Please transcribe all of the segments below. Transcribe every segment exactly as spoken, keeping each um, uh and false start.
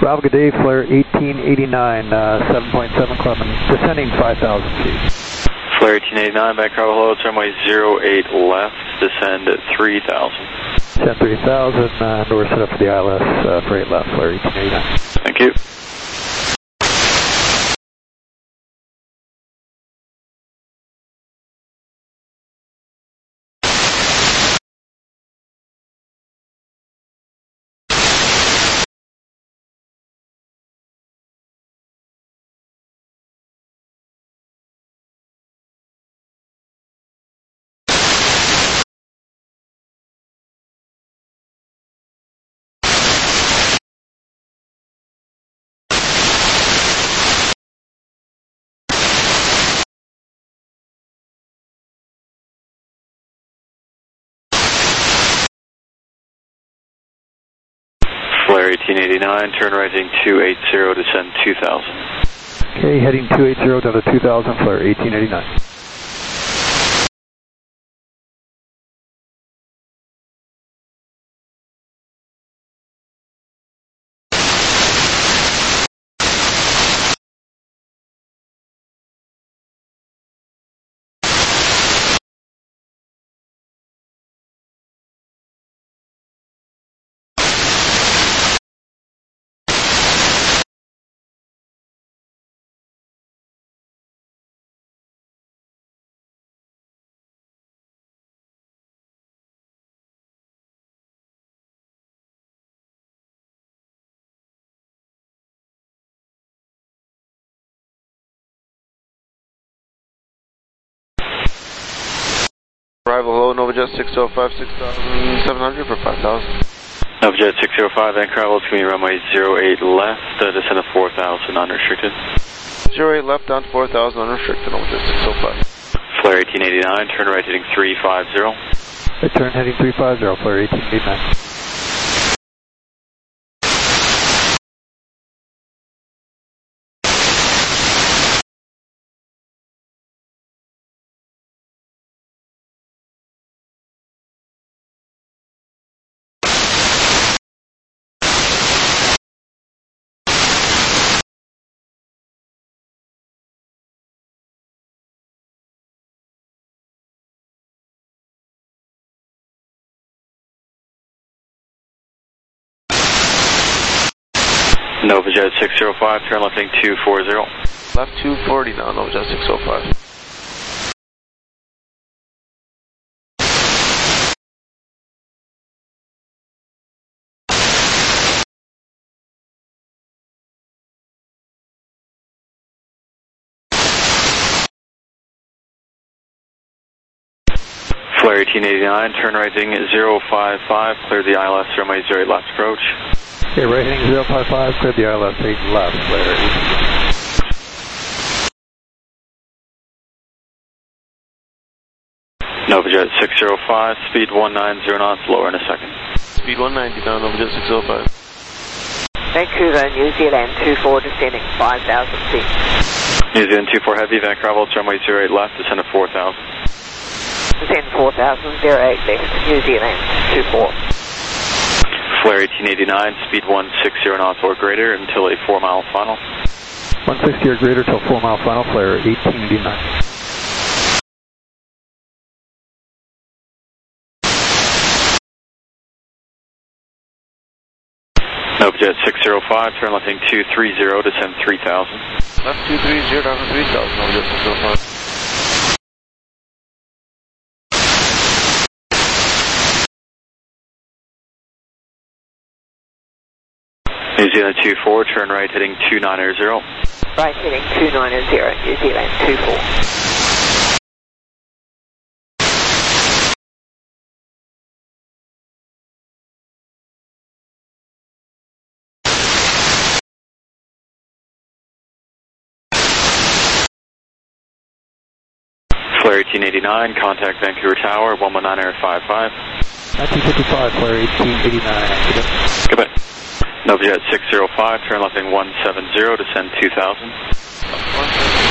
Rob, good day, flare eighteen eighty-nine, uh, seven point seven club and descending five thousand feet. Flare eighteen eighty-nine, Vancouver, hello, runway zero eight left, descend at three thousand. Descend three thousand, and we're set up for the I L S uh, for eight left, flare eighteen eighty-nine. Thank you. Flare eighteen eighty-nine, turn right heading two eighty, descend two thousand. Okay, heading two eighty down to two thousand, flare eighteen eighty-nine. Arrival, hello, NovaJet six oh five, six thousand seven hundred for five thousand. NovaJet six oh five, Vancouver, it's going to be runway zero eight left, uh, descend at four thousand, unrestricted. zero eight left down to four thousand, unrestricted, NovaJet six oh five. Flare eighteen eighty-nine, turn right heading three fifty. Return heading three fifty, flare eighteen eighty-nine. NovaJet six oh five, turn left heading two forty. Left two forty now, NovaJet six oh five. Flare eighteen eighty-nine, turn right heading zero five five, clear the I L S runway zero eight left approach. Okay, right heading zero five five, clear the I L S eight left, flare eighteen. NovaJet six oh five, speed one ninety knots, lower in a second. Speed one ninety down, NovaJet six oh five. Vancouver, New Zealand two four, descending five thousand feet. New Zealand two four heavy, Vancouver, runway zero eight left, descend at four thousand. Descend four thousand, zero eight left, New Zealand two four. Flare eighteen eighty-nine, speed one sixty knots or greater until a four mile final. one sixty or greater till four mile final, flare eighteen eighty-nine. NovaJet six oh five, turn left heading two thirty, descend three thousand. Left two thirty down to three thousand, NovaJet six oh five. New Zealand two four, turn right heading two ninety. Right heading two ninety, New Zealand two four. Flare eighteen eighty-nine, contact Vancouver Tower, one one nine five five. nineteen fifty-five, flare eighteen eighty-nine. Goodbye. NovaJet six oh five, turn left heading one seventy, descend two thousand.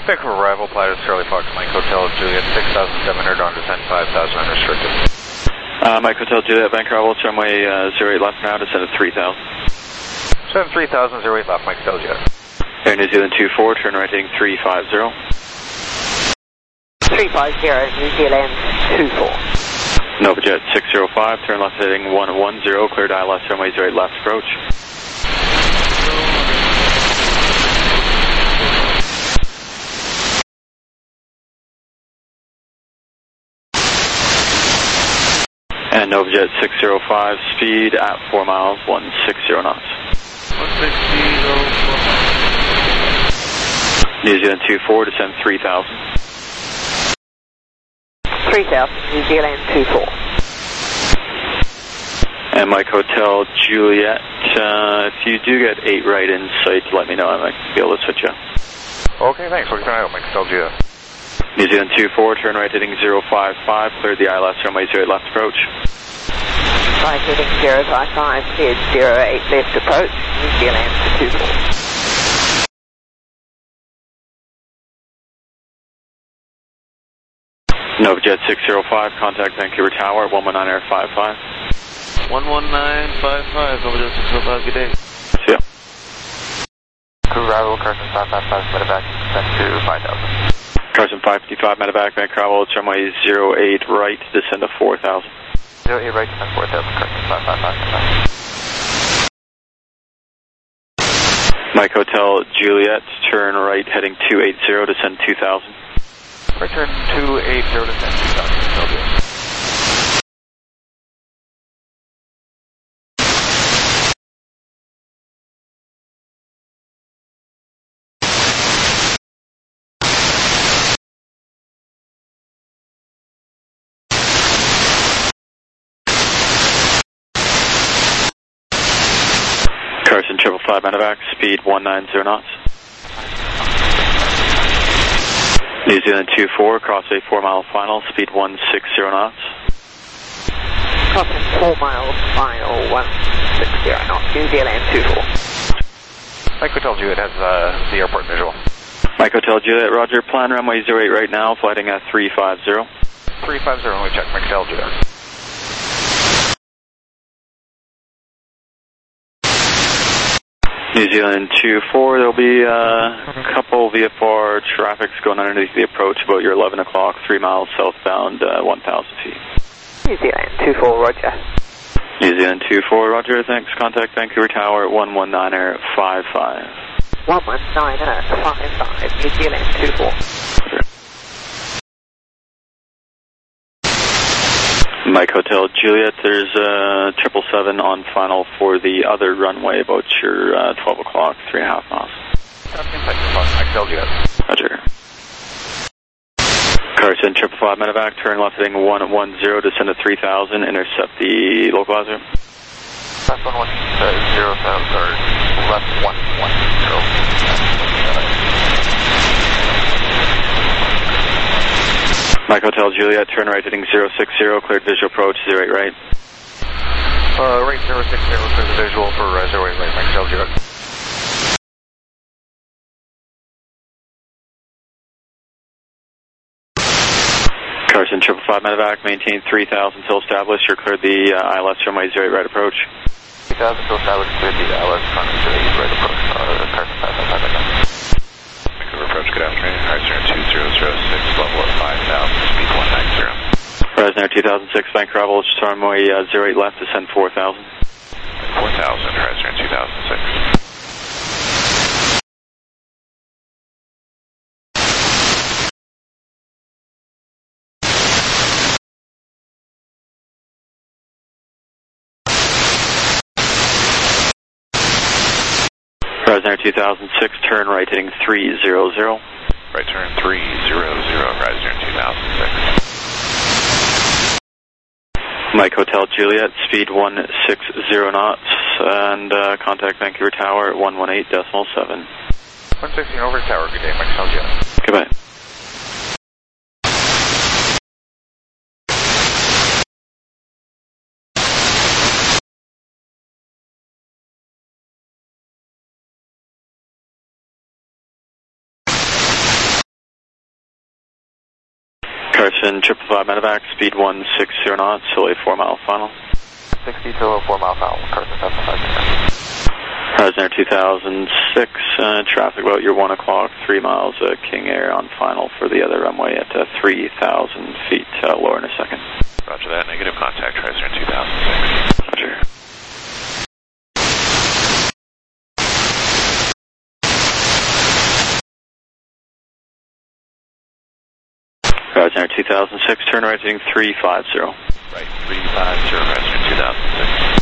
Vancouver arrival, Platter, Charlie Fox, Mike Hotel, Juliet, six thousand seven hundred on descent, five thousand unrestricted. Uh, Mike Hotel, Juliet, Vancouver arrival, runway uh, zero eight left now, descend at three thousand. Seven three thousand, zero eight left, Mike Hotel, Juliet. Air New Zealand two four, turn right heading three five zero. three five zero, New Zealand two four. NovaJet six zero five, turn left heading one one zero, clear I L S runway zero eight left approach. And NovaJet six zero five, speed at four miles, one sixty knots. one sixty, four miles. New Zealand two four, descend three thousand. three thousand, New Zealand two four. And Mike Hotel, Juliet, uh, if you do get eight right in sight, let me know. I might be able to switch you. Okay, thanks. We'll keep an eye out, Mike Hotel, Juliet. New Zealand two four, turn right heading zero five five, cleared the I L S runway zero eight left approach. Right heading zero five five, cleared zero eight left approach, New Zealand two four. NovaJet six zero five, contact Vancouver Tower, one one nine air five five. one one nine five five, NovaJet six zero five, good day. See ya. Vancouver arrival, Carson five five five, medevac, descent to five thousand. Carson five fifty-five, medevac, Vancouver arrival, runway zero eight right, descend to four thousand. zero eight right, descent four thousand, Carson five five five, medevac. Mike Hotel, Juliet, turn right heading two eighty, descend two thousand. Return two eighty, descent two thousand, Carson triple five medevac, speed one ninety knots. New Zealand two four, cross a four mile final, speed one sixty knots. Crossing four miles, final one sixty knots, New Zealand two four. Mike Hotel, Juliet has uh, the airport visual. Mike Hotel, Juliet, roger, plan runway zero eight right now, flighting at three five zero. three five zero, we check, Mike Hotel, Juliet. New Zealand two four, there'll be uh, a couple V F R traffics going underneath the approach about your eleven o'clock, three miles southbound, uh, one thousand feet. New Zealand two four, roger. New Zealand two four, roger, thanks. Contact Vancouver Tower, one one nine air five five. one one nine air five five, New Zealand two four. Roger. Mike Hotel, Juliet, there's a uh, triple seven on final for the other runway about your uh, twelve o'clock, three and a half miles. Mike Hotel, Juliet. Roger. Carson, triple five medevac, turn left heading one one zero, descend to three thousand, intercept the localizer. Left one one zero thousand, or left one one zero. Mike Hotel, Juliet, turn right heading zero six zero, cleared visual approach, zero eight right. Uh, right zero six zero, clear the visual for uh, zero eight right, Mike Hotel, Juliet. Carson, triple five medevac, maintain three thousand till established, you're cleared the uh, I L S runway zero eight right approach. three thousand till established, cleared the I L S runway zero eight right approach, uh, Carson five five five, Vancouver approach, good afternoon, Ryanair two zero zero six, level at five thousand, speed one ninety. Ryanair two thousand six, Vancouver arrival, runway uh, zero eight left, descend four thousand. four thousand, Ryanair two thousand six. Ryanair two thousand six, turn right heading three zero zero. Right turn three zero zero, Ryanair two thousand six. Mike Hotel, Juliet, speed one sixty knots, and uh, contact Vancouver Tower at one one eight decimal seven. one sixteen over tower, good day, Mike Hotel, Juliet. Goodbye. Carson, triple five medevac, speed one six zero knots, till a four mile final. sixty to a four mile final, Carson seven five zero. Horizon Air two thousand six, uh, traffic about your one o'clock, three miles, uh, King Air on final for the other runway at uh, three thousand feet, uh, lower in a second. Roger that, negative contact, Horizon Air two thousand six. Roger. Horizon Air two thousand six, turn right heading three five zero. Right, three five zero, Horizon Air two thousand six.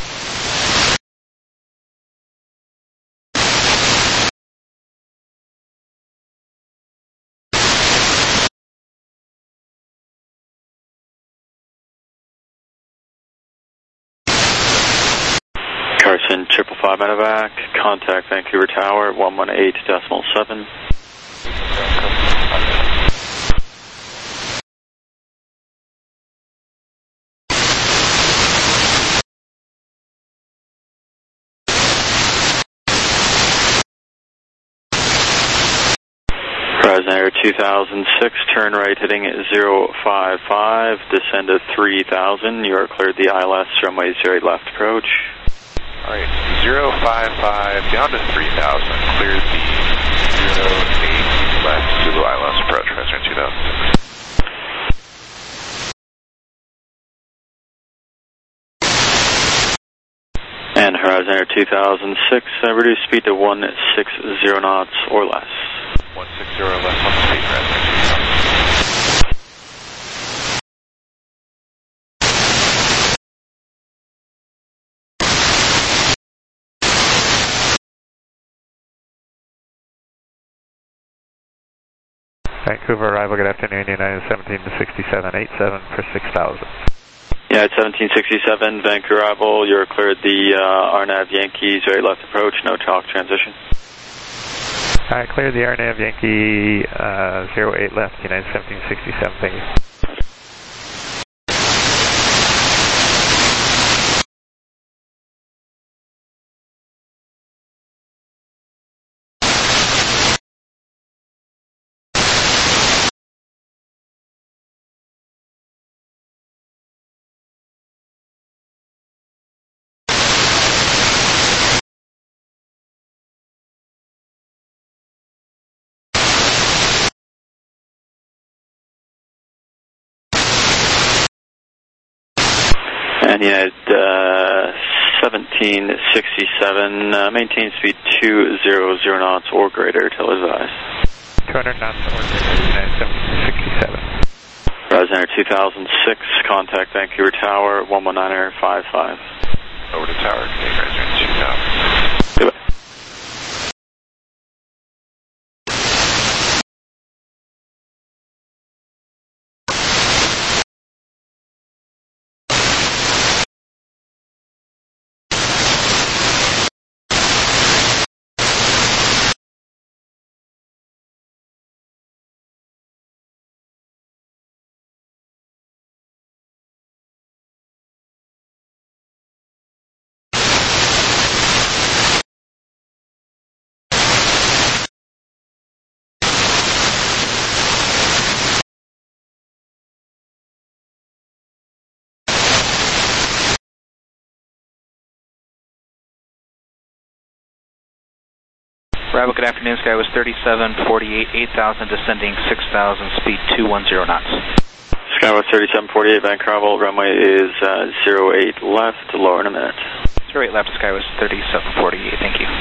Carson, triple five medevac, contact Vancouver Tower, one one eight decimal seven. Horizon Air two thousand six, turn right heading zero five five, descend to three thousand, you are cleared the I L S runway zero eight left approach. Alright, zero five five down to three thousand, cleared the zero eight left Zulu I L S approach, Horizon Air two thousand six. And Horizon Air two thousand six, uh, reduce speed to one six zero knots or less. one six zero or less on the speed, Horizon Air two thousand six. Vancouver arrival, good afternoon, United seventeen sixty-seven, eight seven for six thousand. Yeah, it's seventeen sixty-seven, Vancouver arrival, you're cleared the uh, R N A V Yankees, very left approach, no talk transition. Alright, clear the R N A V Yankee uh, zero eight left, United seventeen sixty-seven, thank you. And United uh, seventeen sixty-seven, uh, maintain speed two hundred knots or greater till advised. two hundred knots or greater, United seventeen sixty-seven. Horizon Air two thousand six, contact Vancouver Tower, one one nine Air five five. Over to Tower, Horizon Air two thousand six. Goodbye. Arrival, good afternoon, Skywest thirty-seven forty-eight, eight thousand, descending six thousand, speed two one zero knots. Skywest thirty-seven forty-eight, Vancouver, runway is uh, zero eight left, lower in a minute. zero eight left, Skywest thirty-seven forty-eight, thank you.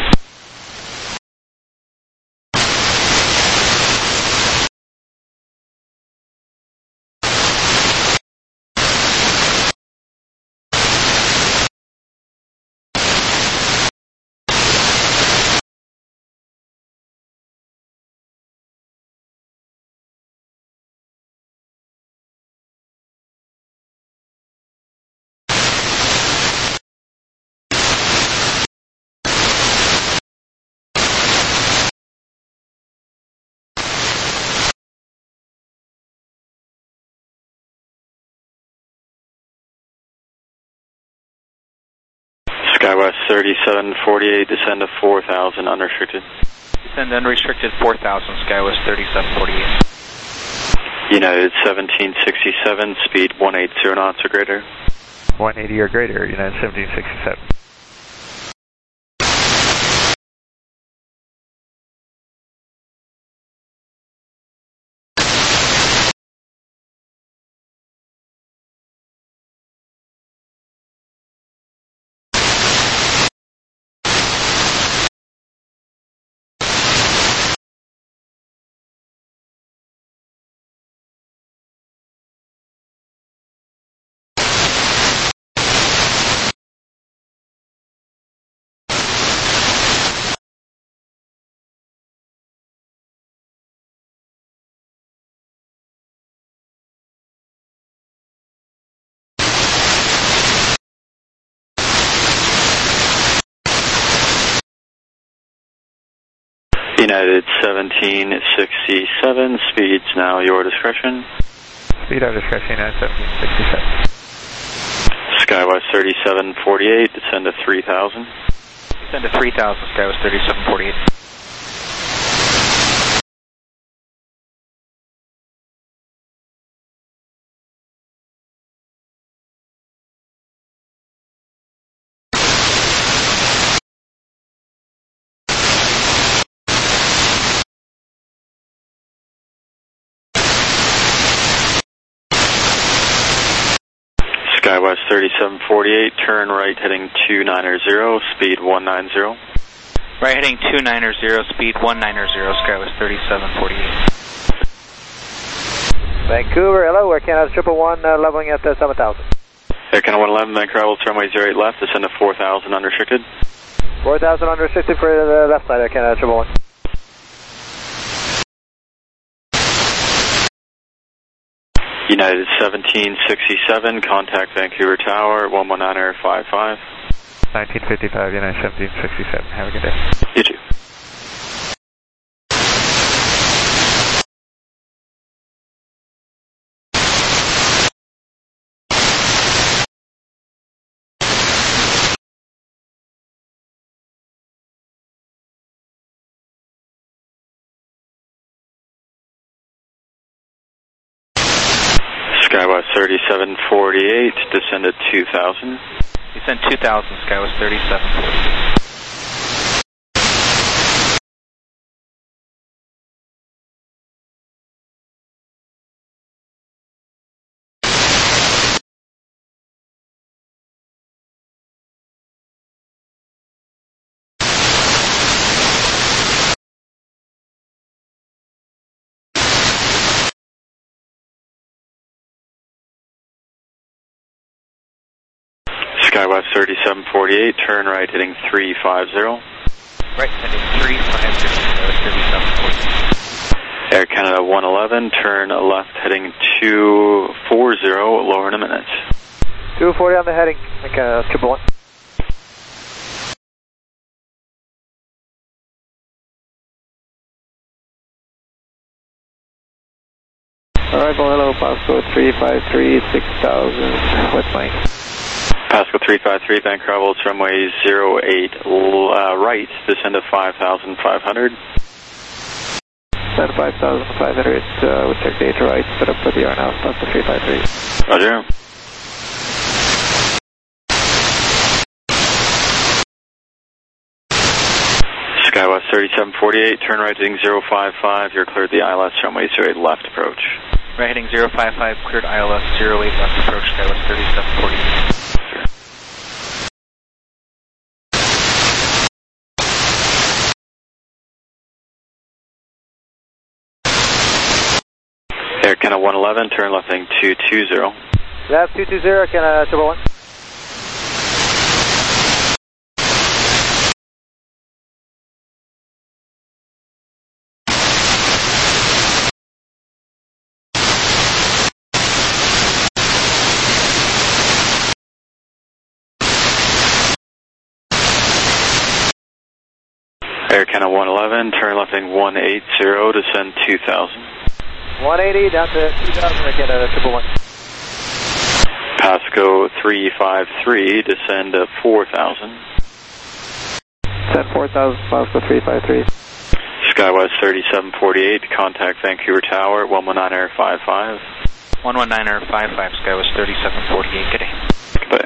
Skywest thirty-seven forty-eight, descend to four thousand, unrestricted. Descend unrestricted four thousand, Skywest thirty-seven forty-eight. United seventeen sixty-seven, speed one eighty knots or greater. one eighty or greater, United seventeen sixty-seven. United seventeen sixty-seven, speeds now your discretion. Speed our discretion, United seventeen sixty-seven. Skywest thirty-seven forty-eight, descend to three thousand. Descend to three thousand, Skywest thirty-seven forty-eight. Skywest thirty-seven forty-eight, turn right heading two ninety, speed one ninety. Right heading two ninety, speed one ninety, Skywest thirty-seven forty-eight. Vancouver, hello, Air Canada triple one, uh, leveling at uh, seven thousand. Air Canada one eleven, Vancouver, runway zero eight left, descend to four thousand unrestricted. four thousand unrestricted for the left side, Air Canada triple one. United seventeen sixty-seven, contact Vancouver Tower, one one nine five five. nineteen fifty-five, United seventeen sixty-seven. Have a good day. You too. Skywest thirty-seven forty-eight, descend to two thousand. Descend two thousand, Skywest thirty-seven forty-eight. Skywest thirty-seven forty-eight, turn right heading three fifty. Right heading three fifty, Skywest thirty-seven forty-eight. Air Canada one eleven, turn left heading two forty, lower in a minute. two forty on the heading, Air Canada triple one. Arrival, hello, Pasco three five three, six thousand, west line. Pasco three five three, bank travel, runway zero eight uh, right, descend to five thousand five hundred. Descend five thousand five hundred, uh, with check data right, set up for the R now, Pasco three five three. Roger. Skywest thirty-seven forty-eight, turn right heading zero five five, you're cleared the I L S runway zero eight left approach. Right heading zero five five, cleared I L S zero eight left approach, Skywest thirty-seven forty-eight. Air Canada one eleven, turn left heading two two zero. Left two two zero, Canada triple one. Air Canada one eleven, turn left heading one eighty, descend two thousand. one eighty down to two thousand, Air Canada triple one. Pasco three five three, descend to four thousand. Descend four thousand, Pasco three five three. SkyWest thirty-seven forty-eight, contact Vancouver Tower, one one nine er five five. one one nine er five five, SkyWest thirty-seven forty-eight, good day. Goodbye.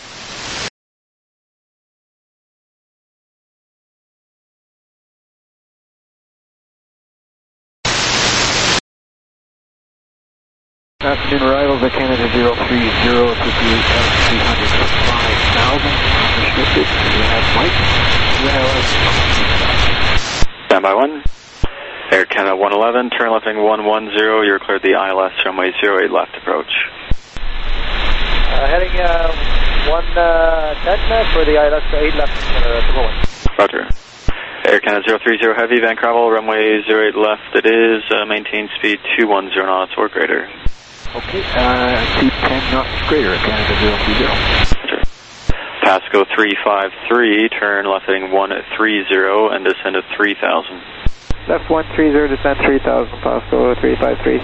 Afternoon arrivals at Canada zero three zero, fifty-eight thousand three hundred five thousand, unrestricted. You have Mike. You have Stand by one. Air Canada one eleven, turn left one one zero, you're cleared the I L S runway zero eight left approach. Uh, heading uh, one ten for the I L S eight left, uh, one. Roger. Air Canada zero three zero Heavy, Van Travel, runway zero eight left it is, uh, maintain speed two one zero knots or greater. Okay, uh, two ten knots greater at Canada zero three zero. Roger. Pasco three five three, turn left heading one three zero and descend to three thousand. Left one three zero, descend three thousand, Pasco three five three.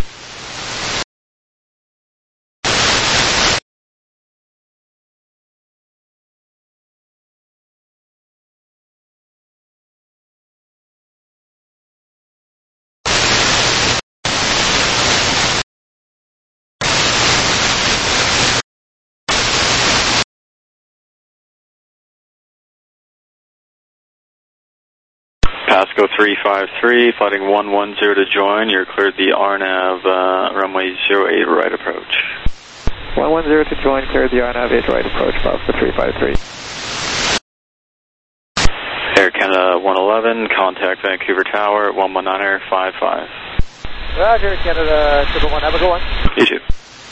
Pasco three five three, flighting one one zero to join, you're cleared the R NAV uh, runway zero eight right approach. one one zero to join, cleared the R NAV eight right approach, Pasco three five three. Air Canada one eleven, contact Vancouver Tower, one one nine er five five. Roger, Canada triple one, have a good one. You too.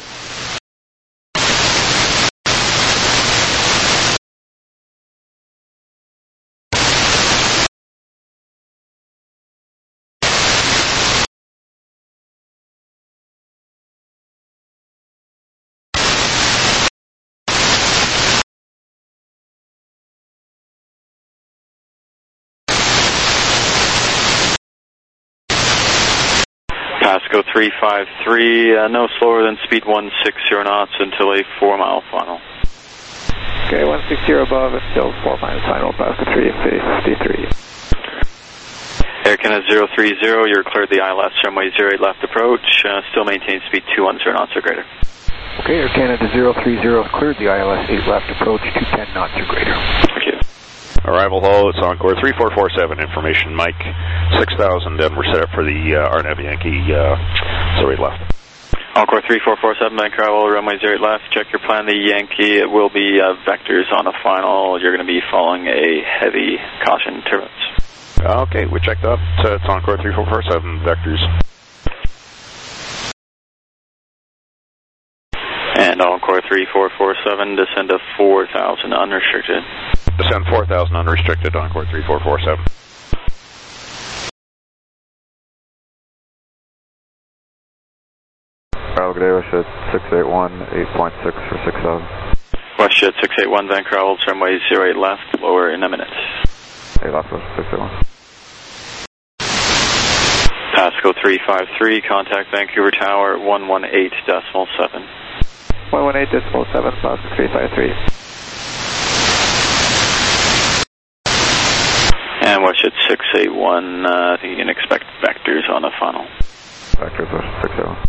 Pasco three five three, uh, no slower than speed one sixty knots until a four mile final. Okay, one sixty above and still four miles final, Pasco three fifty-three. Air Canada zero three zero, you're cleared the I L S runway zero eight left approach, uh, still maintain speed two one zero knots or greater. Okay, Air Canada zero three zero, cleared the I L S eight left approach, two ten knots or greater. Thank you. Arrival hull, it's Encore three four four seven, information Mike, six thousand, and we're set up for the uh, R NAV Yankee uh, zero eight left. Encore three four four seven, Van Travel, runway zero eight left, check your plan, the Yankee, it will be uh, vectors on the final, you're going to be following a heavy caution turbulence. Okay, we checked up, uh, it's Encore three four four seven, vectors. And Encore three four four seven, descend to four thousand unrestricted. Descend four thousand unrestricted, Encore three four four seven. Algedawa shed six eight one, eight point six for six thousand. WestJet six eight one, Van Travel, runway zero eight left, lower in a minute. eight left, six eight one. Pasco three five three, contact Vancouver Tower, one one eight decimal seven. one one eight decimal seven, Pasco three five three. And WestJet six eight one, uh, I think you can expect vectors on the final. Vectors are six eight one.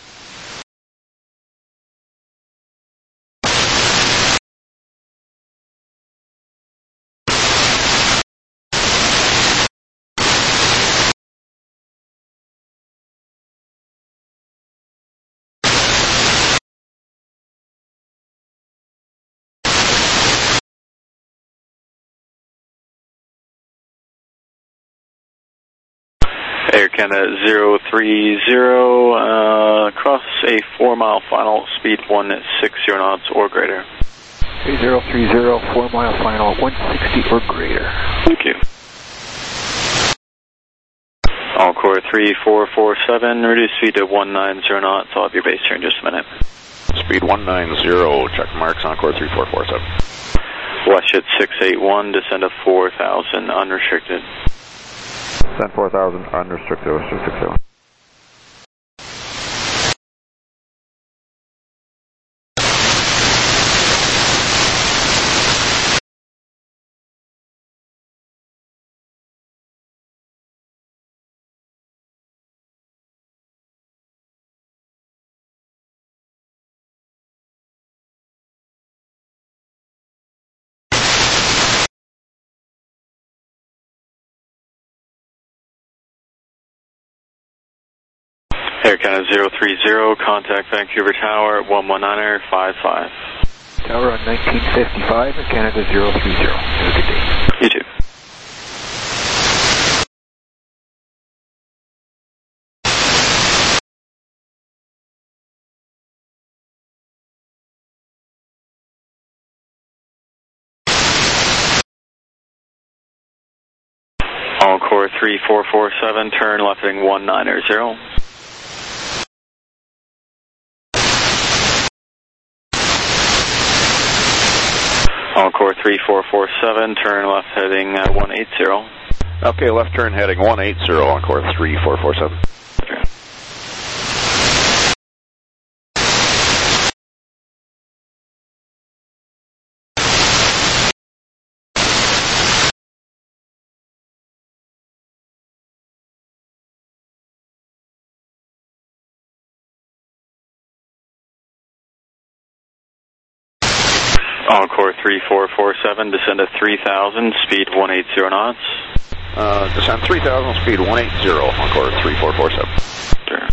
Air Canada zero three zero, uh, cross a four mile final, speed one sixty knots or greater. zero three zero, four mile final, one sixty or greater. Thank you. Encore three four four seven, reduce speed to one ninety knots, I'll have your base here in just a minute. Speed one ninety, check marks, Encore three four four seven. WestJet six eight one, descend to four thousand unrestricted. Send four thousand unrestricted, six eight one. Air Canada zero three zero, contact Vancouver Tower, one one niner five five. Tower on nineteen fifty-five, Air Canada zero three zero. Have a good day. You too. Encore three four four seven, turn left heading one niner zero. Encore three four four seven, turn left heading uh, one eight zero. Okay, left turn heading one eight zero, Encore three four four seven. Okay. Encore three four four seven, descend at three thousand, speed one eighty knots. Uh, descend three thousand, speed one eighty, Encore three four four seven. Sure.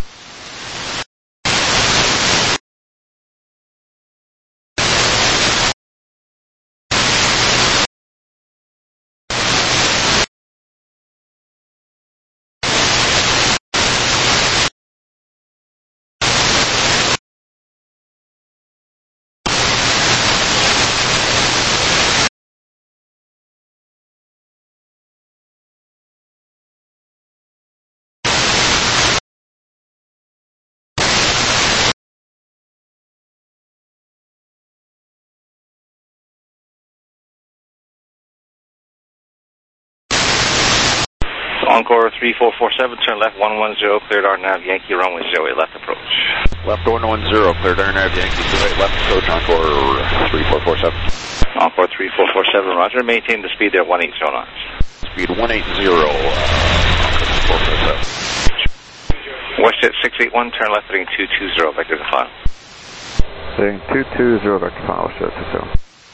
Encore three four four seven, turn left one one zero, cleared R nav Yankee runway zero eight left approach. Left one one zero, cleared R nav Yankee zero eight left approach, Encore three four four seven. Encore three four four seven, roger. Maintain the speed there, one eighty knots. Speed one eighty, uh, four four seven. Westjet six eight one, turn left heading two two zero, vector to final. Heading two two zero, vector final, Westjet six eight one.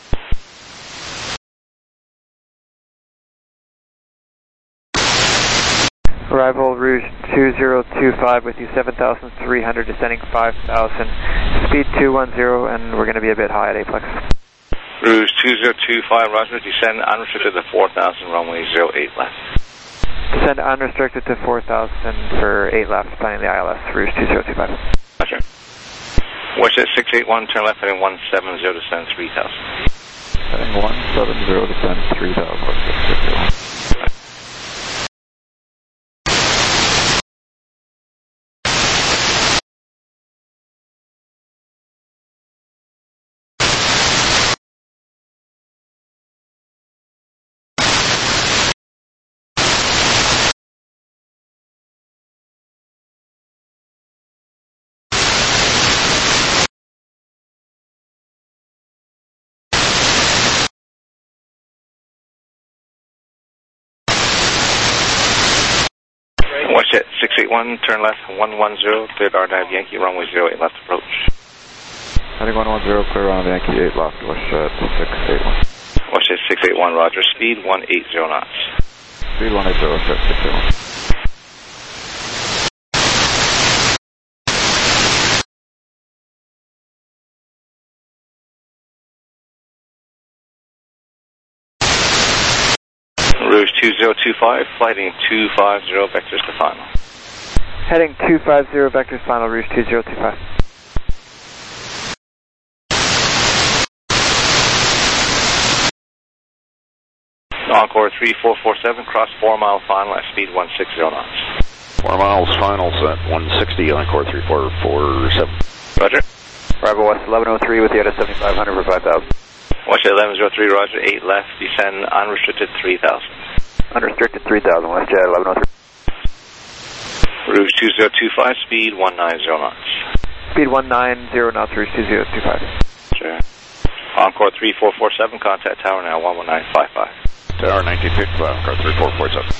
Arrival Rouge two zero two five with you, seven thousand three hundred, descending five thousand, speed two one zero, and we're going to be a bit high at Aplex. Rouge two zero two five, roger, descend unrestricted to four thousand, runway zero eight left. Descend unrestricted to four thousand for eight left, planning the I L S, Rouge two zero two five. Roger. Westjet six eight one, turn left heading one seven zero, descend three thousand. Heading one seven zero, descend three thousand, Westjet six eight one. Westjet six eight one, turn left one one zero, cleared R nav Yankee runway zero eight left approach. Heading one one zero, clear on Yankee eight left, Westjet six eight one. Westjet six eight one, roger, speed one eighty knots. Speed one eighty, Westjet six eight one. Rouge two zero two five, flighting two five zero, vectors to final. Heading two five zero, vectors final, Rouge two zero two five. Encore three four four seven, cross four mile final at speed one sixty knots. Four miles finals at one sixty, Encore three four four seven. Roger. Arrival West eleven oh three with you at a seventy-five hundred for five thousand. Westjet eleven oh three, roger, eight left, descend unrestricted three thousand. Unrestricted three thousand, Westjet eleven oh three. Rouge two zero two five, speed one ninety knots. Speed one nine zero knots, Rouge two zero two five. Sure. Encore three four four seven, contact tower now one one nine five five. Tower nineteen fifty-five, Encore three four four seven.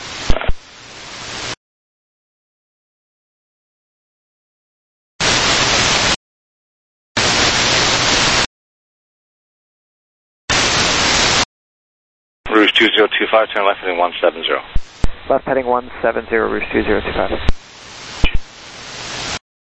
Rouge two zero two five, turn left heading one seven zero. Left heading one seven zero, Rouge two zero two five.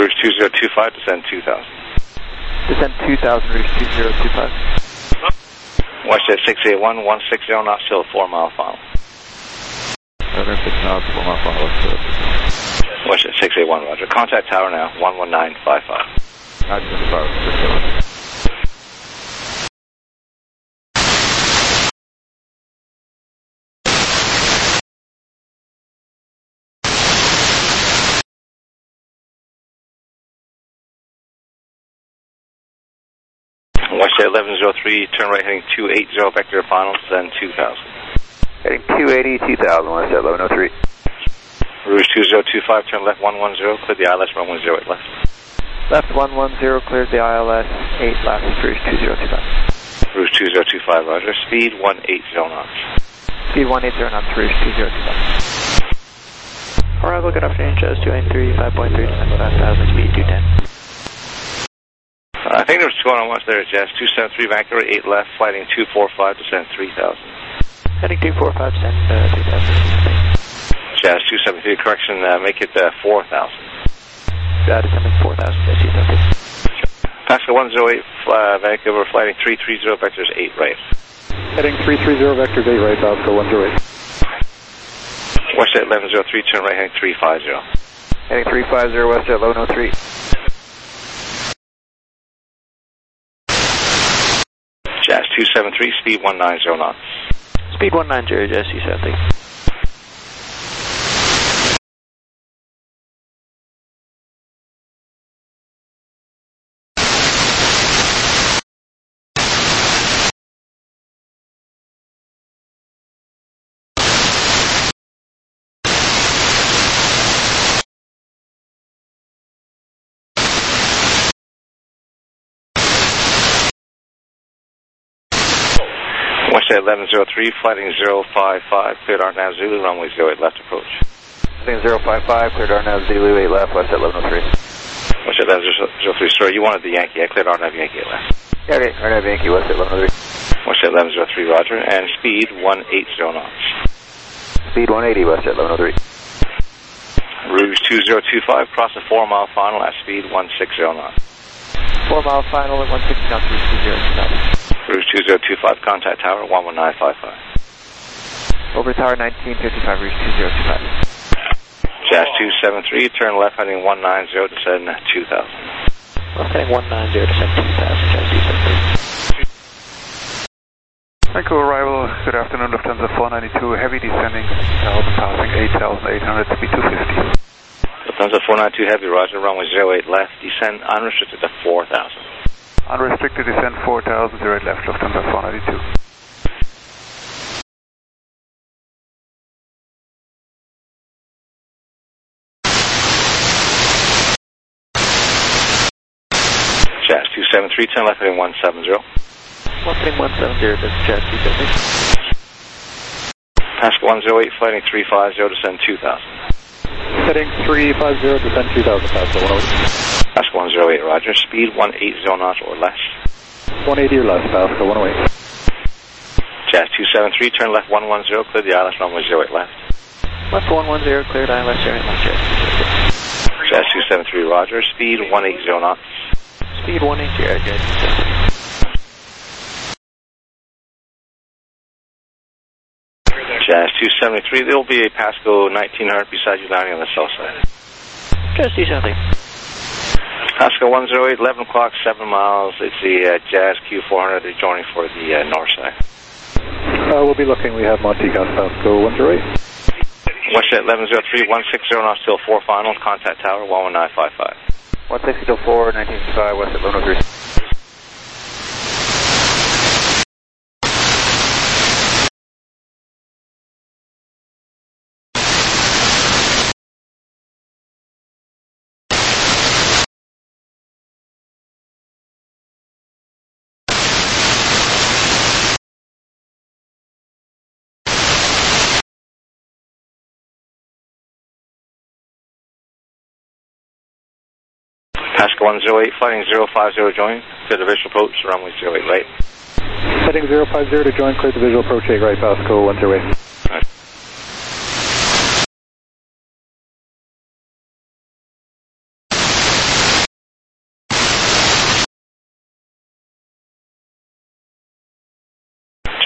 Rouge two zero two five, descend two thousand. Descend two thousand, Rouge two zero two five. WestJet six eight one, one six zero knots, still four mile final. Seven six knots, four mile final. WestJet six eight one, roger. Contact tower now, one one nine five five. Nine five five. WestJet eleven oh three, turn right heading two eighty, vector final, descend two thousand. Heading two eighty, two thousand, WestJet eleven oh three. Rouge two zero two five, turn left one one zero, clear the I L S, runway zero eight left. Left one one zero, cleared the I L S, eight left, Rouge two zero two five. Rouge two zero two five, roger. Speed one eighty knots. Speed one eighty knots, Rouge two zero two five. Arrival, good afternoon, Jazz two ninety-three, five point three, descend five thousand, speed two ten. Uh, I think there was two on once there, Jazz two seven three, Vancouver, eight left, flighting two four five, descend three thousand. Heading two four five, descend uh, three thousand. Jazz two seven three, correction, uh, make it uh, four thousand. Uh, descending four thousand, Jazz two seven three. Pascal one zero eight, uh, Vancouver, flighting three three zero, vectors eight right. Heading three three zero, vectors eight right, Pascal one zero eight. WestJet eleven oh three, turn right heading three five zero. Heading three five zero, WestJet eleven oh three. Jazz two seven three, speed one nine zero knots. Speed one nine zero, Jazz two seven three. WestJet eleven oh three, flighting zero five five, cleared R N A V Zulu, runway zero eight left approach. Heading zero five five, cleared R N A V Zulu, eight left, WestJet eleven oh three. WestJet eleven oh three, sorry, you wanted the Yankee, I cleared R N A V Yankee eight left. Yeah, okay, R N A V Yankee, WestJet eleven oh three. WestJet eleven oh three, roger, and speed one eighty knots. Speed one eighty, WestJet eleven oh three. Rouge two zero two five, cross the four mile final at speed one sixty knots. four mile final at one sixty knots, Rouge two zero two five. Rouge two zero two five, contact tower one one nine five five. Over tower nineteen fifty-five, Rouge two zero two five. Jazz two seven three, turn left heading one nine zero, descend two thousand. Left heading one nine zero, descend two thousand, Jazz two seven three. Vancouver arrival, good afternoon, Lufthansa four ninety-two, heavy descending, one thousand, passing eight thousand eight hundred, speed two fifty. Lufthansa four ninety-two, heavy, roger, runway zero eight left, descend unrestricted to four thousand. Unrestricted descent four thousand, zero eight left, Lufthansa four ninety-two. Jazz two seven three, turn left heading one seven zero. Left heading one seven zero, this is Jazz two seven three. Pascal one zero eight, flighting three five zero, descend two thousand. Heading three five zero, descend two thousand, Pascal one oh eight. Pascal one zero eight, roger, speed one eighty knots or less. one eighty or less, Pascal one oh eight. Jazz two seven three, turn left one one zero, clear the I L S, runway zero eight left. Left one one zero, cleared I L S, zero eight left, Jazz two seven three. Jazz two seven three, roger, speed one eighty knots. Speed one eighty, Jazz two seven three. Jazz two seventy-three, there will be a Pascal nineteen hundred beside you landing on the south side. Jazz two seven three. Pascal one zero eight, eleven o'clock, seven miles. It's the uh, Jazz Q four hundred adjoining for the uh, north side. Uh, we'll be looking, we have Montigas, Pascal one zero eight. WestJet eleven oh three, one sixty knots, still four final, contact tower one one nine five five. one sixty till four, nineteen fifty-five, WestJet eleven oh three. Pascal one zero eight, flighting zero five zero, join, clear the visual approach, runway zero eight right. Heading zero five zero to join, clear the visual approach eight right, Pascal one zero eight. Right.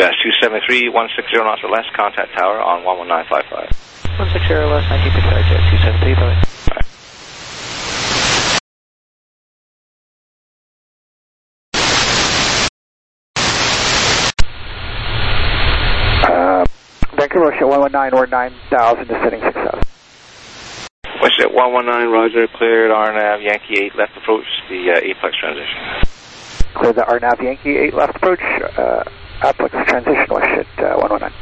Dash two seventy-three, one sixty knots or less, contact tower on one one nine five five. one sixty less, ninety Pixar Jet two seventy-three, bye. Uh, Vancouver, Ocean one one nine, we're nine thousand, descending six thousand. Westjet one one nine, roger, cleared R Nav Yankee eight left approach, the uh, Aplex transition. Clear the R Nav Yankee eight left approach, uh, Aplex transition, Westjet uh, one one nine.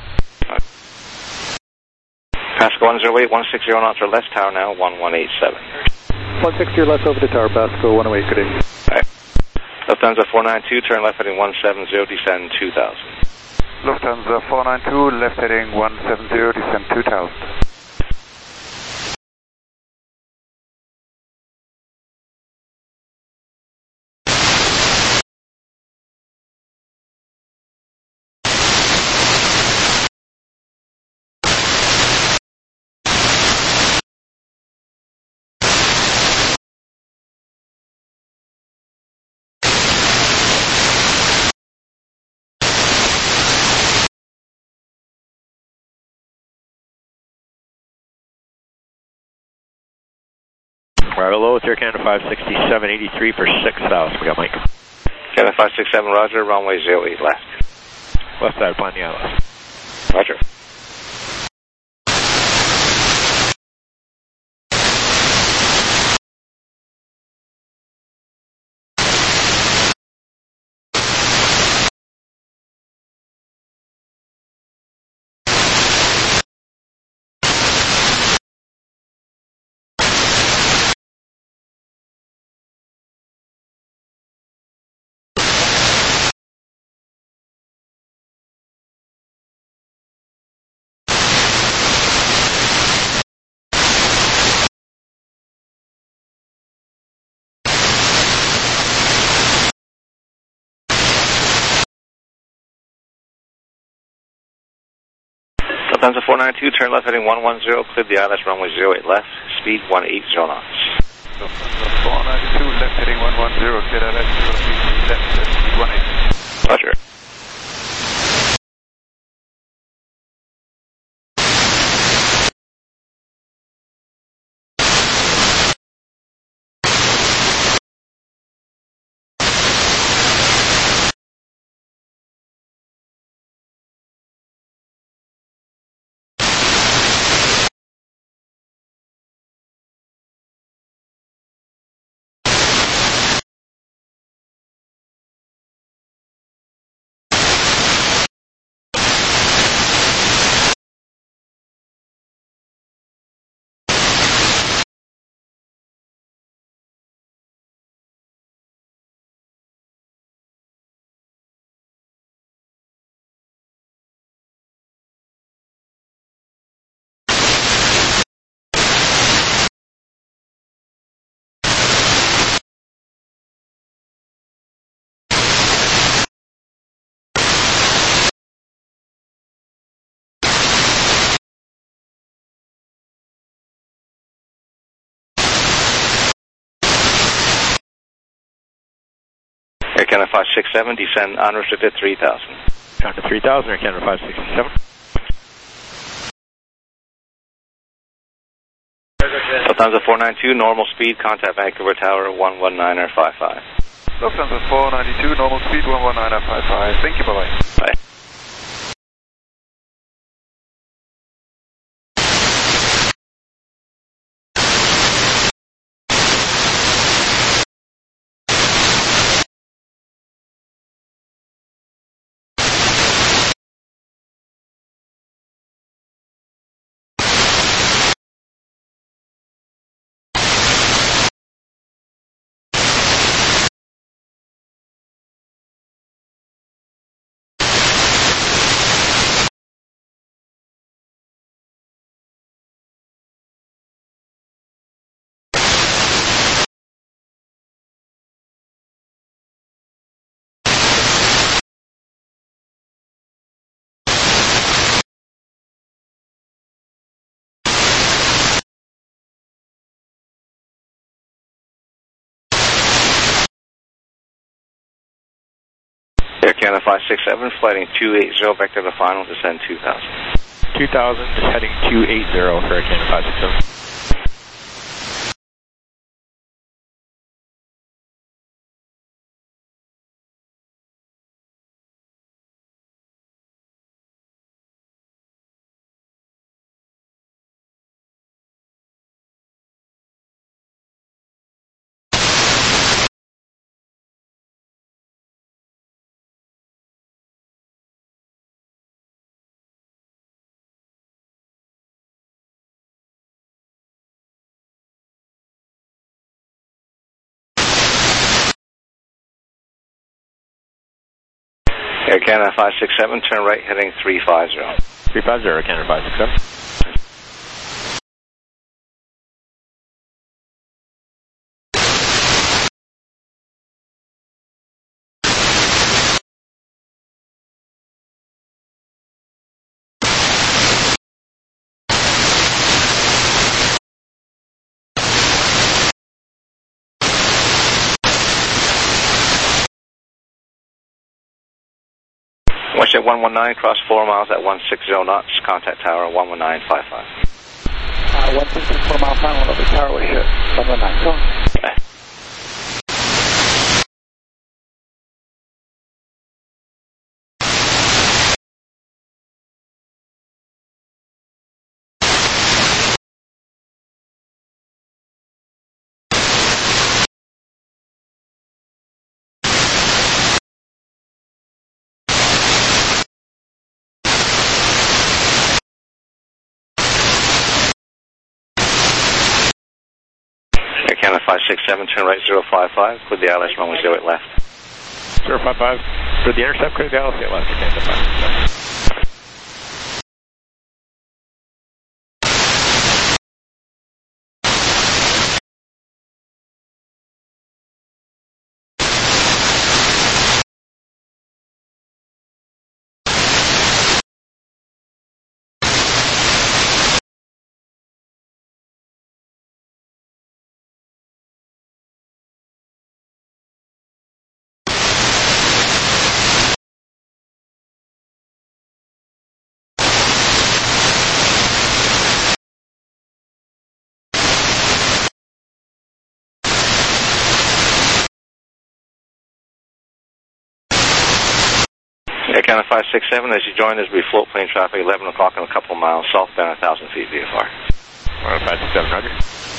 Pasco one zero eight, one sixty knots or less, tower now one one eight seven. one sixty or less over the tower, Pasco one oh eight, good day. Right. Lufthansa four nine two, turn left heading one seven zero, descend two thousand. Lufthansa four nine two, left heading one seven zero, descend two thousand. Right below with Air Canada five sixty-seven eighty-three for six thousand. We got Mike. Canada five six seven, roger, runway zero eight left. Left side, plan the I L S. Roger. Lufthansa four nine two, turn left heading one one zero, cleared the I L S runway zero eight left, speed one eighty knots. Lufthansa four nine two, left heading one one zero, cleared I L S left, speed one eighty. Roger. Air Canada five six seven, descend unrestricted three thousand. Down to three thousand, Air Canada five sixty-seven. Lufthansa four nine two, normal speed, contact Vancouver Tower one one nine five five. Lufthansa four nine two, normal speed one one nine five five. Thank you, bye-bye. Bye. Canada five six seven, flighting two eighty, vector to final, descend two thousand. two thousand, heading two eighty for Canada five six seven. Air Canada five six seven, turn right, heading three five zero. three five zero, Canada five six seven. Westjet one one nine, cross four miles at one sixty knots, contact tower one one nine five five. Uh, one sixty, four mile final over tower, Westjet one one nine, go. Okay. Canada five six seven, turn right zero five five, clear the I L S runway zero eight left. zero five five, for the intercept, clear the I L S eight left, Canada five six seven. Air Canada five six seven, as you join, there's will be float plane traffic, eleven o'clock in a couple of miles, southbound one thousand feet V F R. five six seven, roger.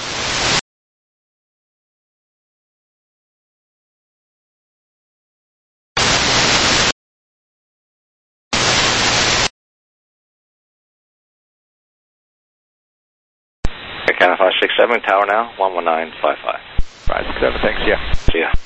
Air Canada five six seven, tower now, one one nine five five. five six seven, thanks, yeah. See ya.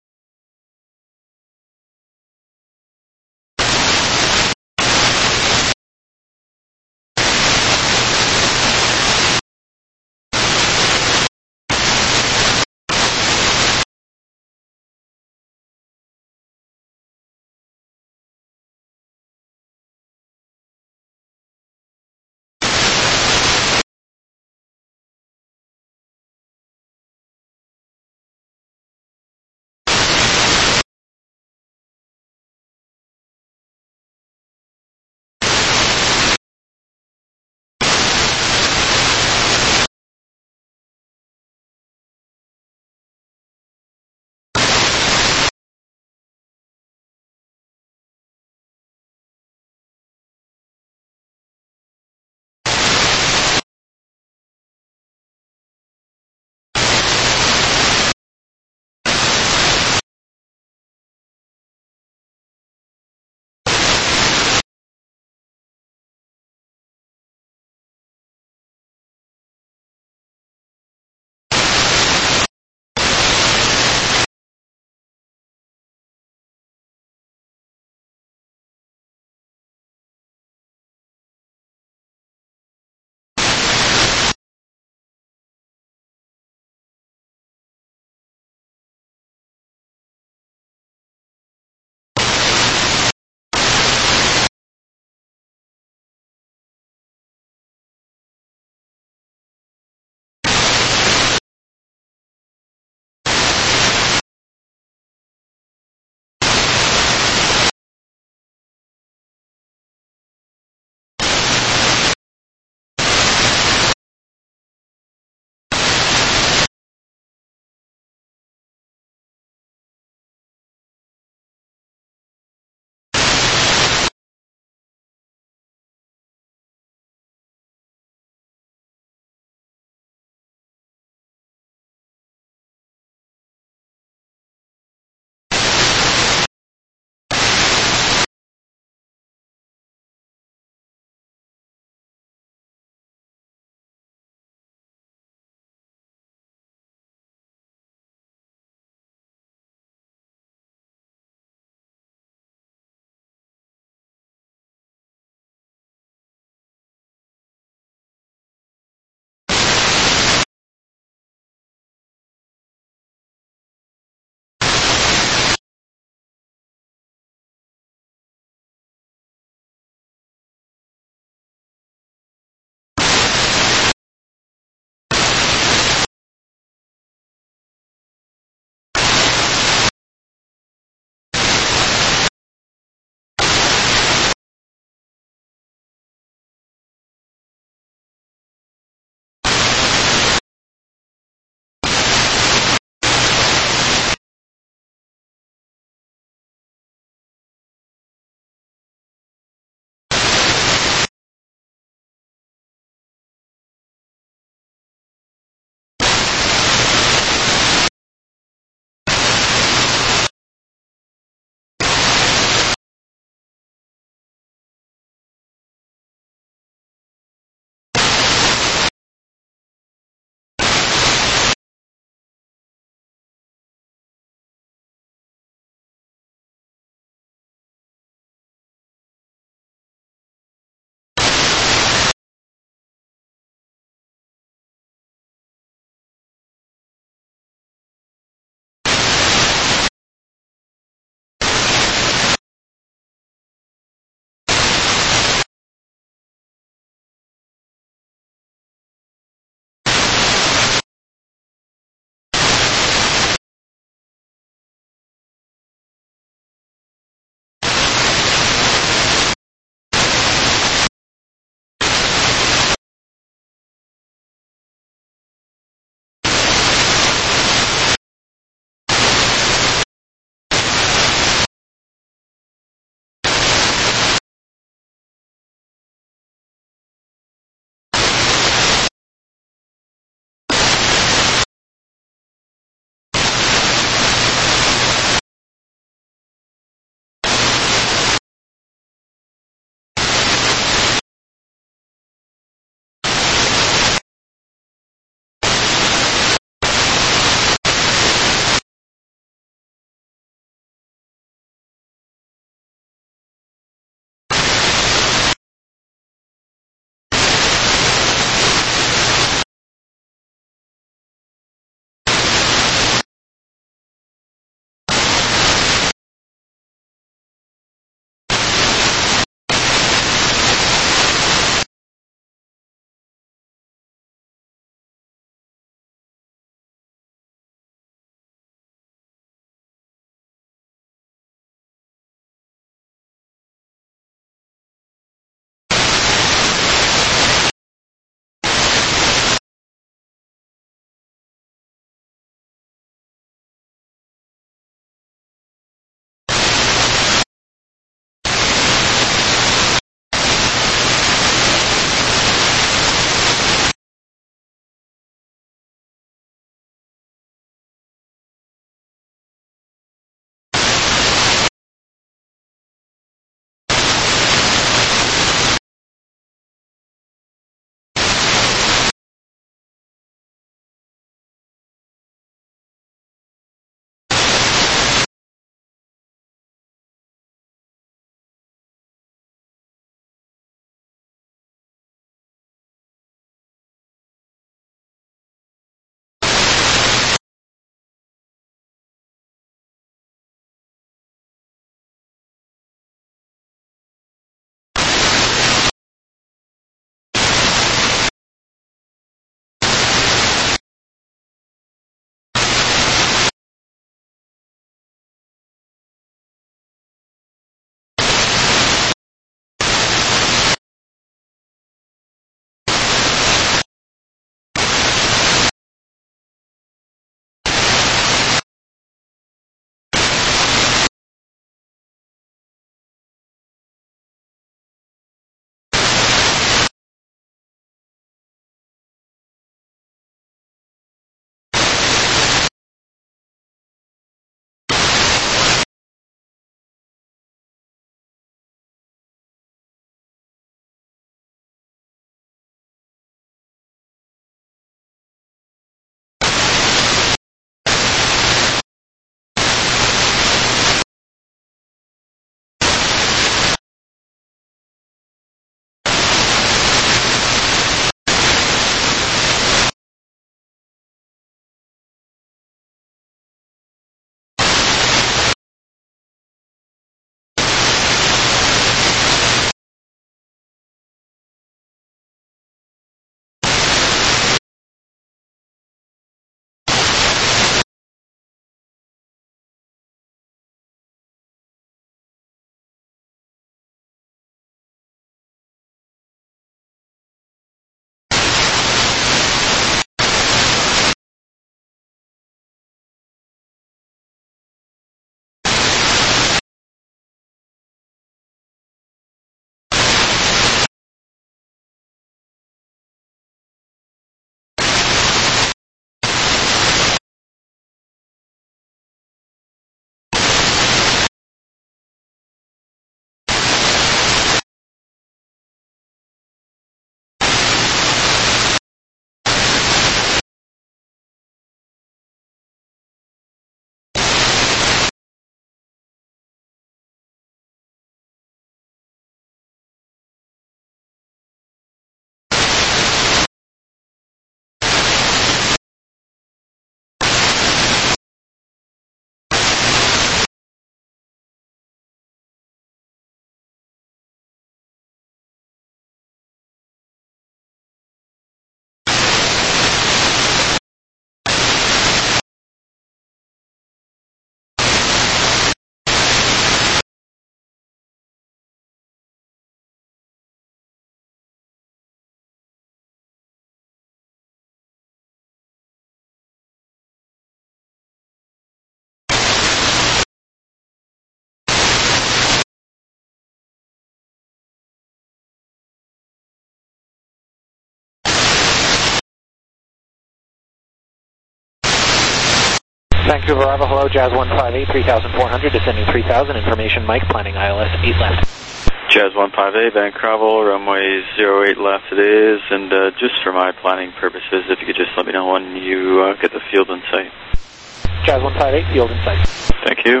Vancouver arrival, hello, Jazz one five eight, three thousand four hundred, descending three thousand, information Mike, planning I L S eight left. Jazz one five eight, Vancouver, runway zero eight left it is, and uh, just for my planning purposes, if you could just let me know when you uh, get the field in sight. Jazz one five eight, field in sight. Thank you.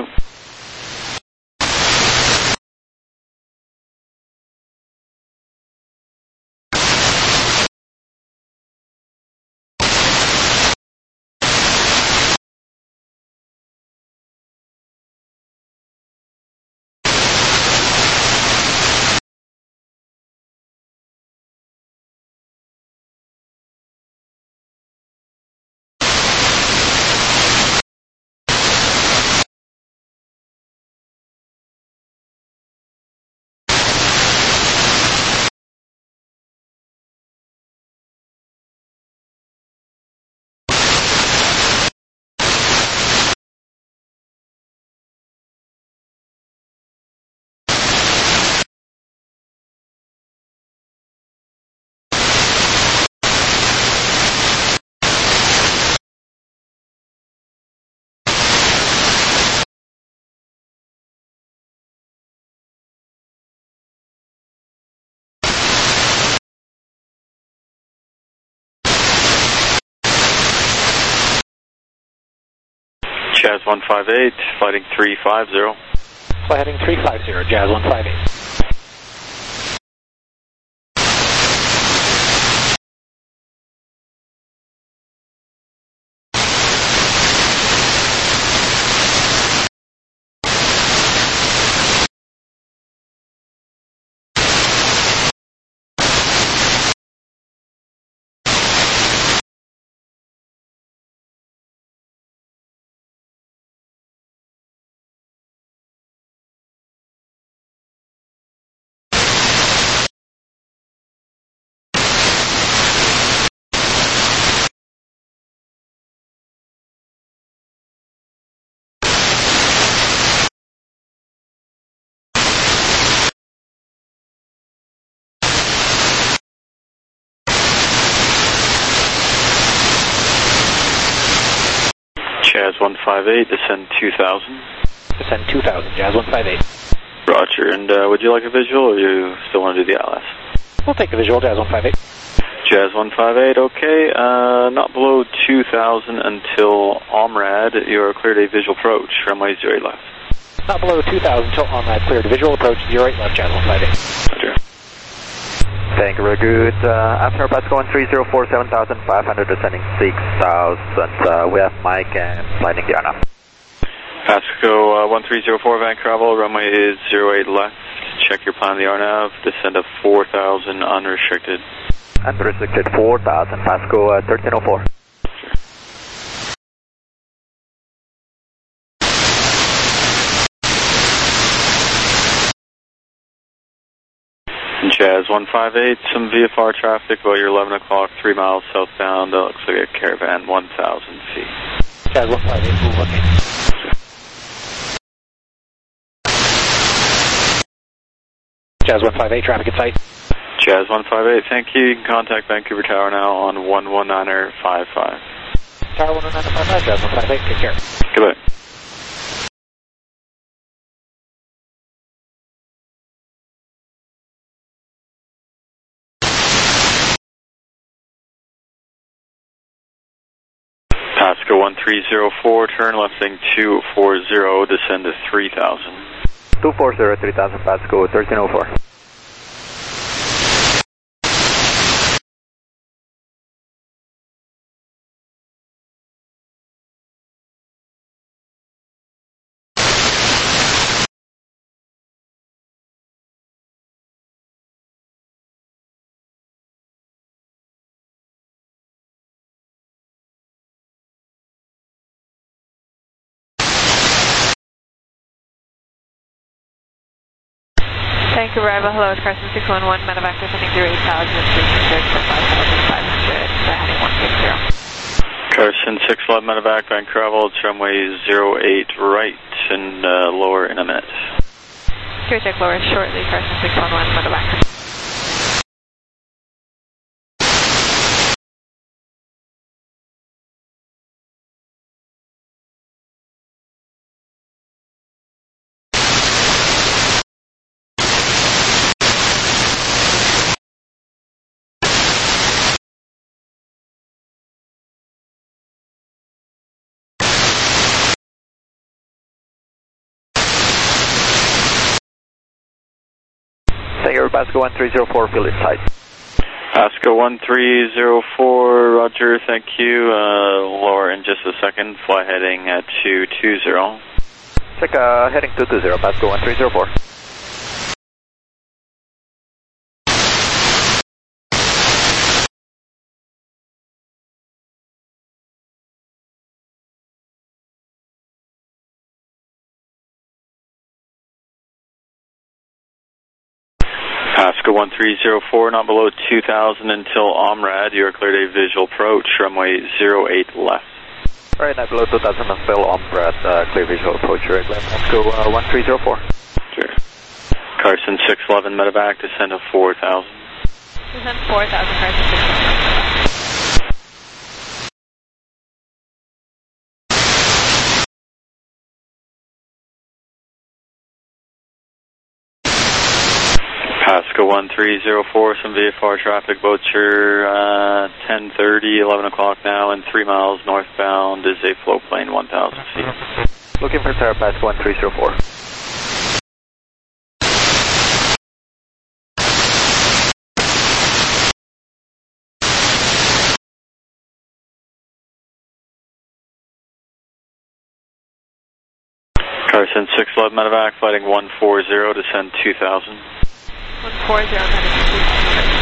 Jazz one five eight, flighting three five zero. Flight heading three five zero, Jazz one five eight. Jazz one five eight, descend two thousand. Descend two thousand, Jazz one five eight. Roger, and uh, would you like a visual, or you still want to do the I L S? We'll take the visual, Jazz one five eight. Jazz one five eight, okay, uh, not below two thousand until OMRAD, you're cleared a visual approach, runway zero eight left. Not below two thousand until OMRAD cleared, visual approach zero eight left, Jazz one five eight. Roger. Thank you, very good. Uh, after Pasco one three zero four, seven thousand five hundred, descending six thousand. Uh, we have Mike and flying the Arnav. Pasco uh, one three zero four, Vancouver, runway is zero eight left. Check your plan, the Arnav, descend to four thousand, unrestricted. Unrestricted four thousand, Pasco uh, thirteen oh four. Jazz one five eight, some V F R traffic about your eleven o'clock, three miles southbound. That looks like a Caravan, one thousand feet. Jazz one five eight, move looking. Jazz one five eight, traffic in sight. Jazz one five eight, thank you. You can contact Vancouver Tower now on one one nine five five. Tower one one nine five five, Jazz one five eight, take care. Goodbye. Pasco one three zero four, turn left heading two four zero, descend to three thousand. two four zero, three thousand, Pasco thirteen oh four. Vancouver arrival, hello, it's Carson six one one, medevac descending zero eight thousand, three hundred for five thousand five hundred, heading one six zero. Carson six eleven medevac, Vancouver, it's runway zero eight right and uh, lower in a minute. Clear check lower shortly, Carson six one one, medevac. Tiger, Pasco one three zero four, field inside. Pasco one three zero four, roger, thank you. Uh, lower in just a second, fly heading at two two zero. Check uh, heading two two zero, Pasco one three zero four. Pasco one three zero four, not below two thousand until OMRAD. You are cleared a visual approach, runway zero eight left. Alright, not below two thousand until OMRAD, uh, clear visual approach, right left. Pasco uh, one three zero four. Sure. Carson six eleven, medevac, descend to four thousand. Descend four thousand, Carson six eleven. Pasco one three zero four, some V F R traffic, boats are uh, ten thirty, eleven o'clock now, and three miles northbound is a float plane, one thousand feet. Looking for Sarah, Pasco one three zero four. Carson six eleven, medevac, flighting one four zero, descend two thousand. one four zero, heading to two thousand.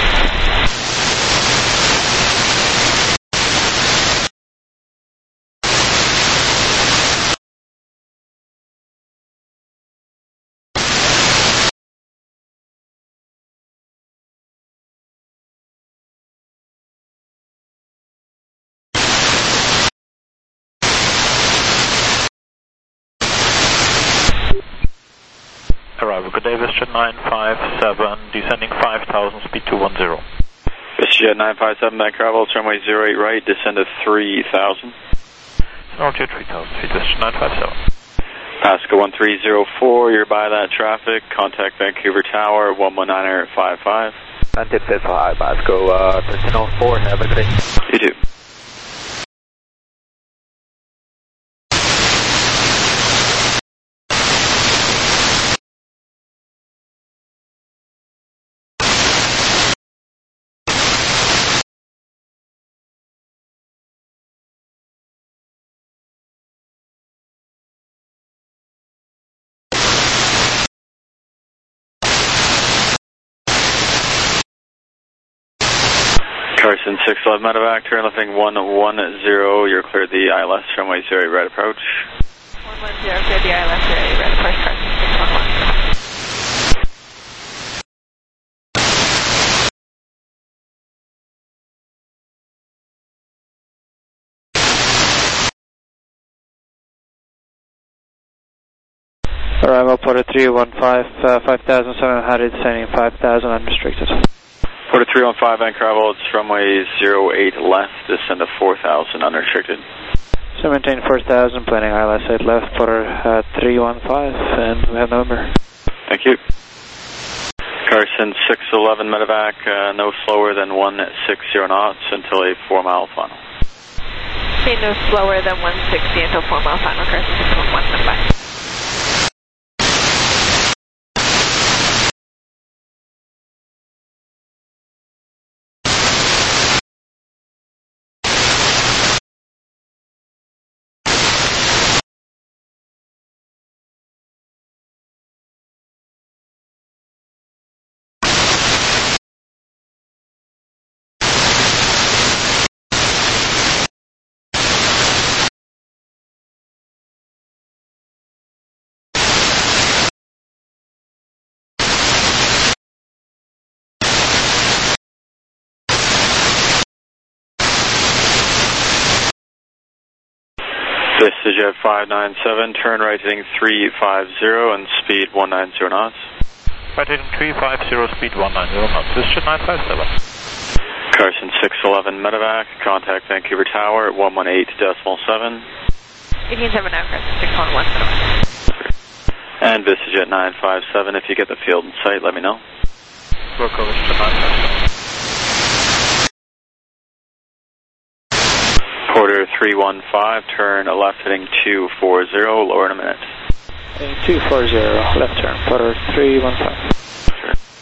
Arrival, good day, VistaJet nine five seven, descending five thousand, speed two one zero. VistaJet nine five seven, back travel, runway zero eight right, descend to three thousand. Altitude three thousand feet, VistaJet nine five seven. Pasco one three zero four, you're by that traffic, contact Vancouver Tower, one one nine five five. nineteen fifty-five, Pasco uh, thirteen oh four, have a good day. You too. Carson six eleven, medevac, turn lifting one one zero, you're cleared the I L S, runway zero eight right approach. one one zero, cleared the I L S, zero eight right approach, Carson six one one. Arrival Porter three one five, uh, five thousand seven hundred, descending five thousand, unrestricted. Porter three one five, Van Travel, it's runway zero eight left, descend to four thousand, unrestricted. So maintain four thousand, planning I L S eight left, Porter uh, three one five, and we have November. Thank you. Carson six eleven, medevac, uh, no slower than one sixty knots until a four mile final. Okay, no slower than one sixty until four mile final, Carson six one one, medevac. VistaJet five nine seven, turn right heading three five zero and speed one nine zero knots. Right heading three five zero, speed one nine zero knots, VistaJet nine five seven. Carson six eleven, medevac, contact Vancouver Tower at one one eight decimal seven. eighteen seven now, Carson six one one, medevac. And VistaJet nine five seven, if you get the field in sight, let me know. Local VistaJet nine five seven. Porter three one five, turn left heading two four zero, lower in a minute. two four zero, left turn, Porter three one five. Sure.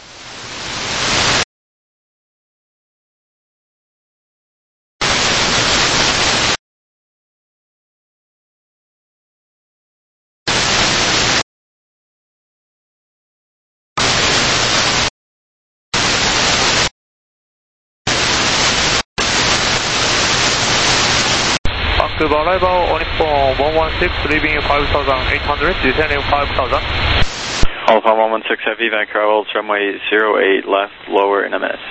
Club arrival, on phone one one six, leaving five thousand eight hundred, descending five thousand. All upon one one six Heavy, Vancouver holds runway zero eight left, lower in a minute.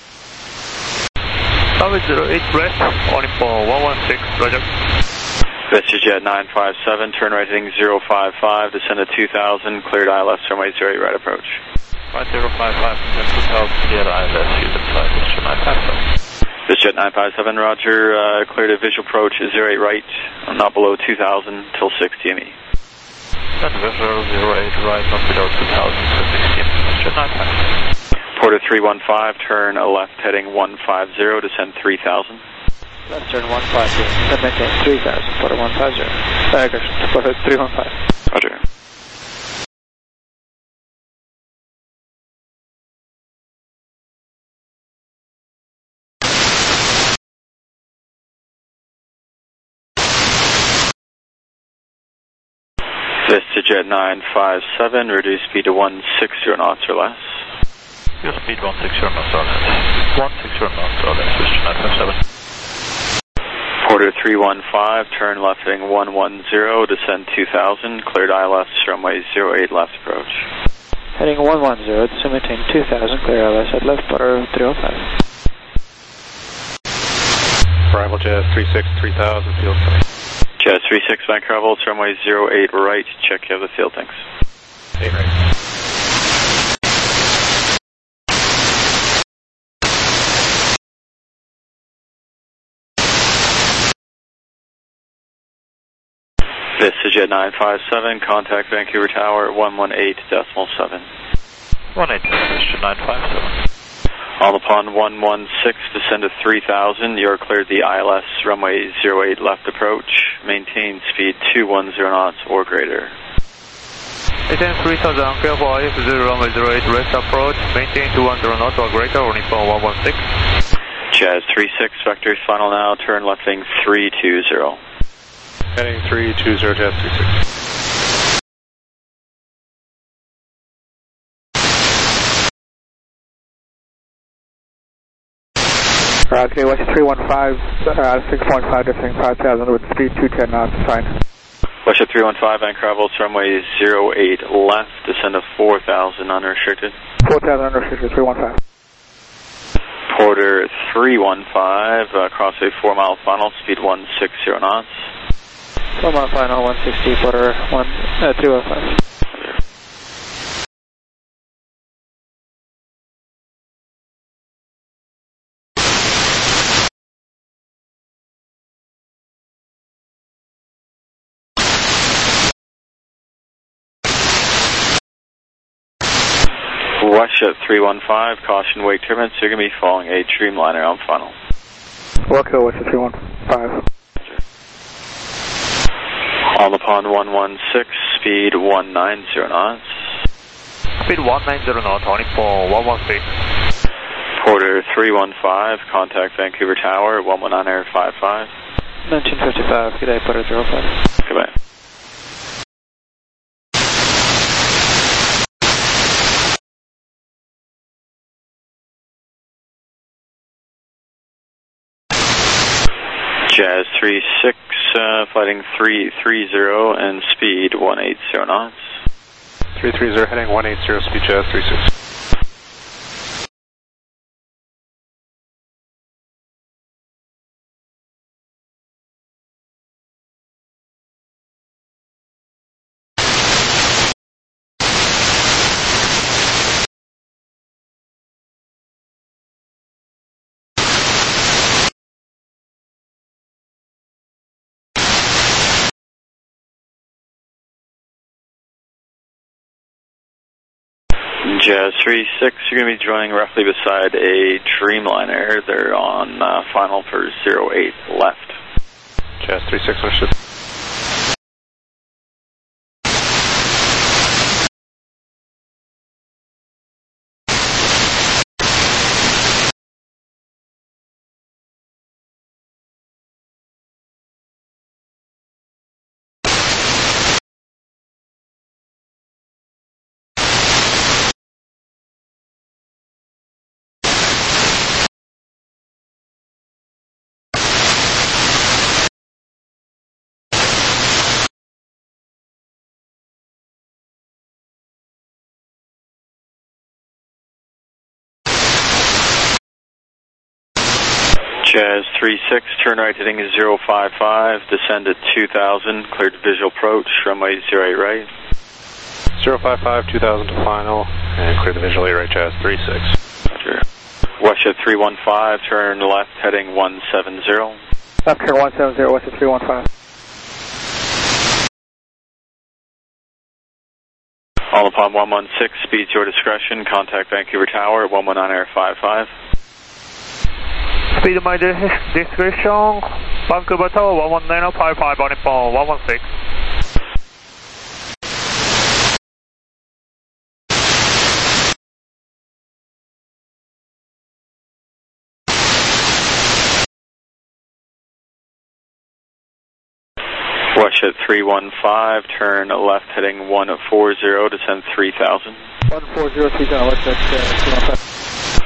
Runway zero eight left, on phone one one six, roger. VistaJet nine five seven, turn right heading zero five five, descend to two thousand, cleared I L S, runway zero eight right approach. Right zero five five, descend two thousand, cleared I L S, use the flight, VistaJet nine five seven. VistaJet nine five seven, roger, uh, cleared a visual approach zero eight right, not below two thousand, till six T M E. Descend visual zero eight right, not below two thousand, till six T M E, VistaJet nine five seven. Porter three one five, turn left heading one five zero, descend three thousand. Left turn one five zero, then maintain three thousand, Porter one five zero. Tiger, Porter three one five. Roger. VistaJet nine five seven, reduce speed to one sixty knots or less. Your speed one sixty knots or less. one sixty knots or less, VistaJet nine five seven. Porter three one five, turn left heading one one zero, descend two thousand, cleared I L S, runway zero eight left approach. Heading one one zero, descend maintain two thousand, clear I L S at left, Porter three one five. Arrival Jazz three six, three thousand, field tanks. Jazz three six, Vancouver holds runway zero eight right, check you have the field tanks. eight right. VistaJet nine five seven, contact Vancouver Tower one one eight decimal seven. one eight, VistaJet nine five seven. All upon one one six, descend to three thousand, you're cleared the I L S, runway zero eight left approach, maintain speed two one zero knots or greater. Maintain three thousand, clear for I F zero, runway zero eight left approach, maintain two one zero knots or greater, on phone one one six. Jazz three six, vectors final now, turn left heading three two zero. Heading three two zero, Jazz three six. Roger, West three one five, uh, six point five, descending five thousand with speed two ten knots, fine. Westjet three one five, Vancouver, runway zero eight left, descend to four thousand unrestricted. four thousand unrestricted, three one five. Porter three one five, uh, crossway four mile final, speed one sixty knots. four mile final, one sixty, Porter one, uh, three one five. Westjet three one five, caution wake turbulence, you're going to be following a Dreamliner on final. Welcome, Westjet three one five. All upon one one six, speed one ninety knots. Speed one ninety knots, only for one one six. Porter three one five, contact Vancouver Tower, one one nine five five. nineteen fifty-five, good day, Porter zero five. Goodbye. Jazz three six, uh, flighting three three zero and speed one eighty knots. three three zero, heading one eighty, speed Jazz three six. Jazz three six, you're going to be joining roughly beside a Dreamliner. They're on uh, final for zero eight left. Jazz three six, understood. Jazz three six, turn right heading zero five five, descend at two thousand, cleared visual approach, runway zero eight right. zero five five, two thousand to final, and clear the visual eight right, Jazz three six. Roger. Westjet three one five, turn left heading one seven zero. Left turn one seven zero, Westjet three one five. All upon one one six, speeds your discretion, contact Vancouver Tower at one one nine air five five. Speed my discretion, Vancouver Tower, one one nine five five, on for one one six. Westjet three one five, turn left heading one four zero, descend three thousand. one four zero, three thousand, Westjet uh, three one five.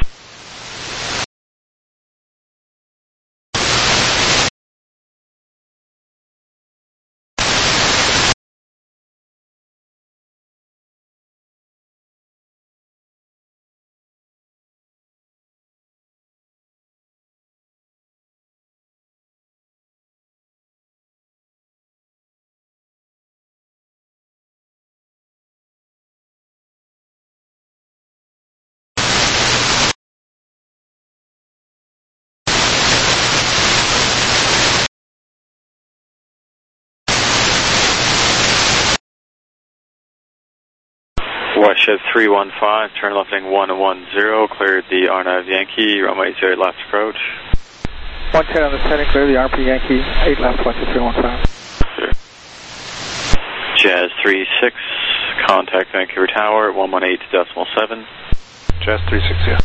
Westjet three one five, turn left heading one one zero, cleared the R N A V Yankee, runway zero eight left approach. one ten on the setting, clear the R P Yankee, eight left, Westjet three one five. Sure. Jazz three six, contact Vancouver Tower at one one eight decimal seven. Jazz three six, yeah.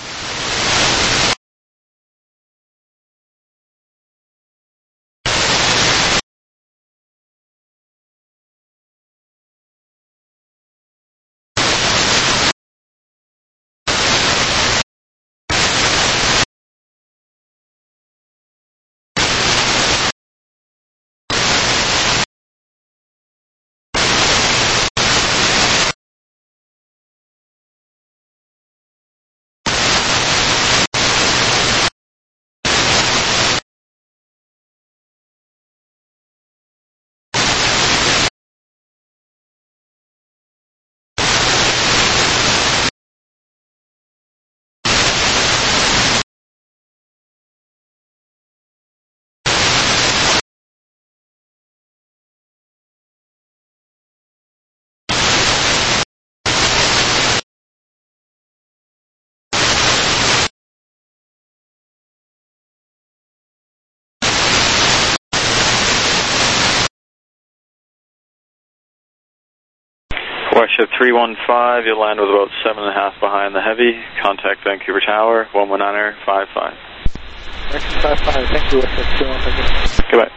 Westjet three one five, you'll land with about seven and a half behind the heavy. Contact Vancouver Tower, one one nine air five five. five five, thank you, Westjet three one five. Goodbye.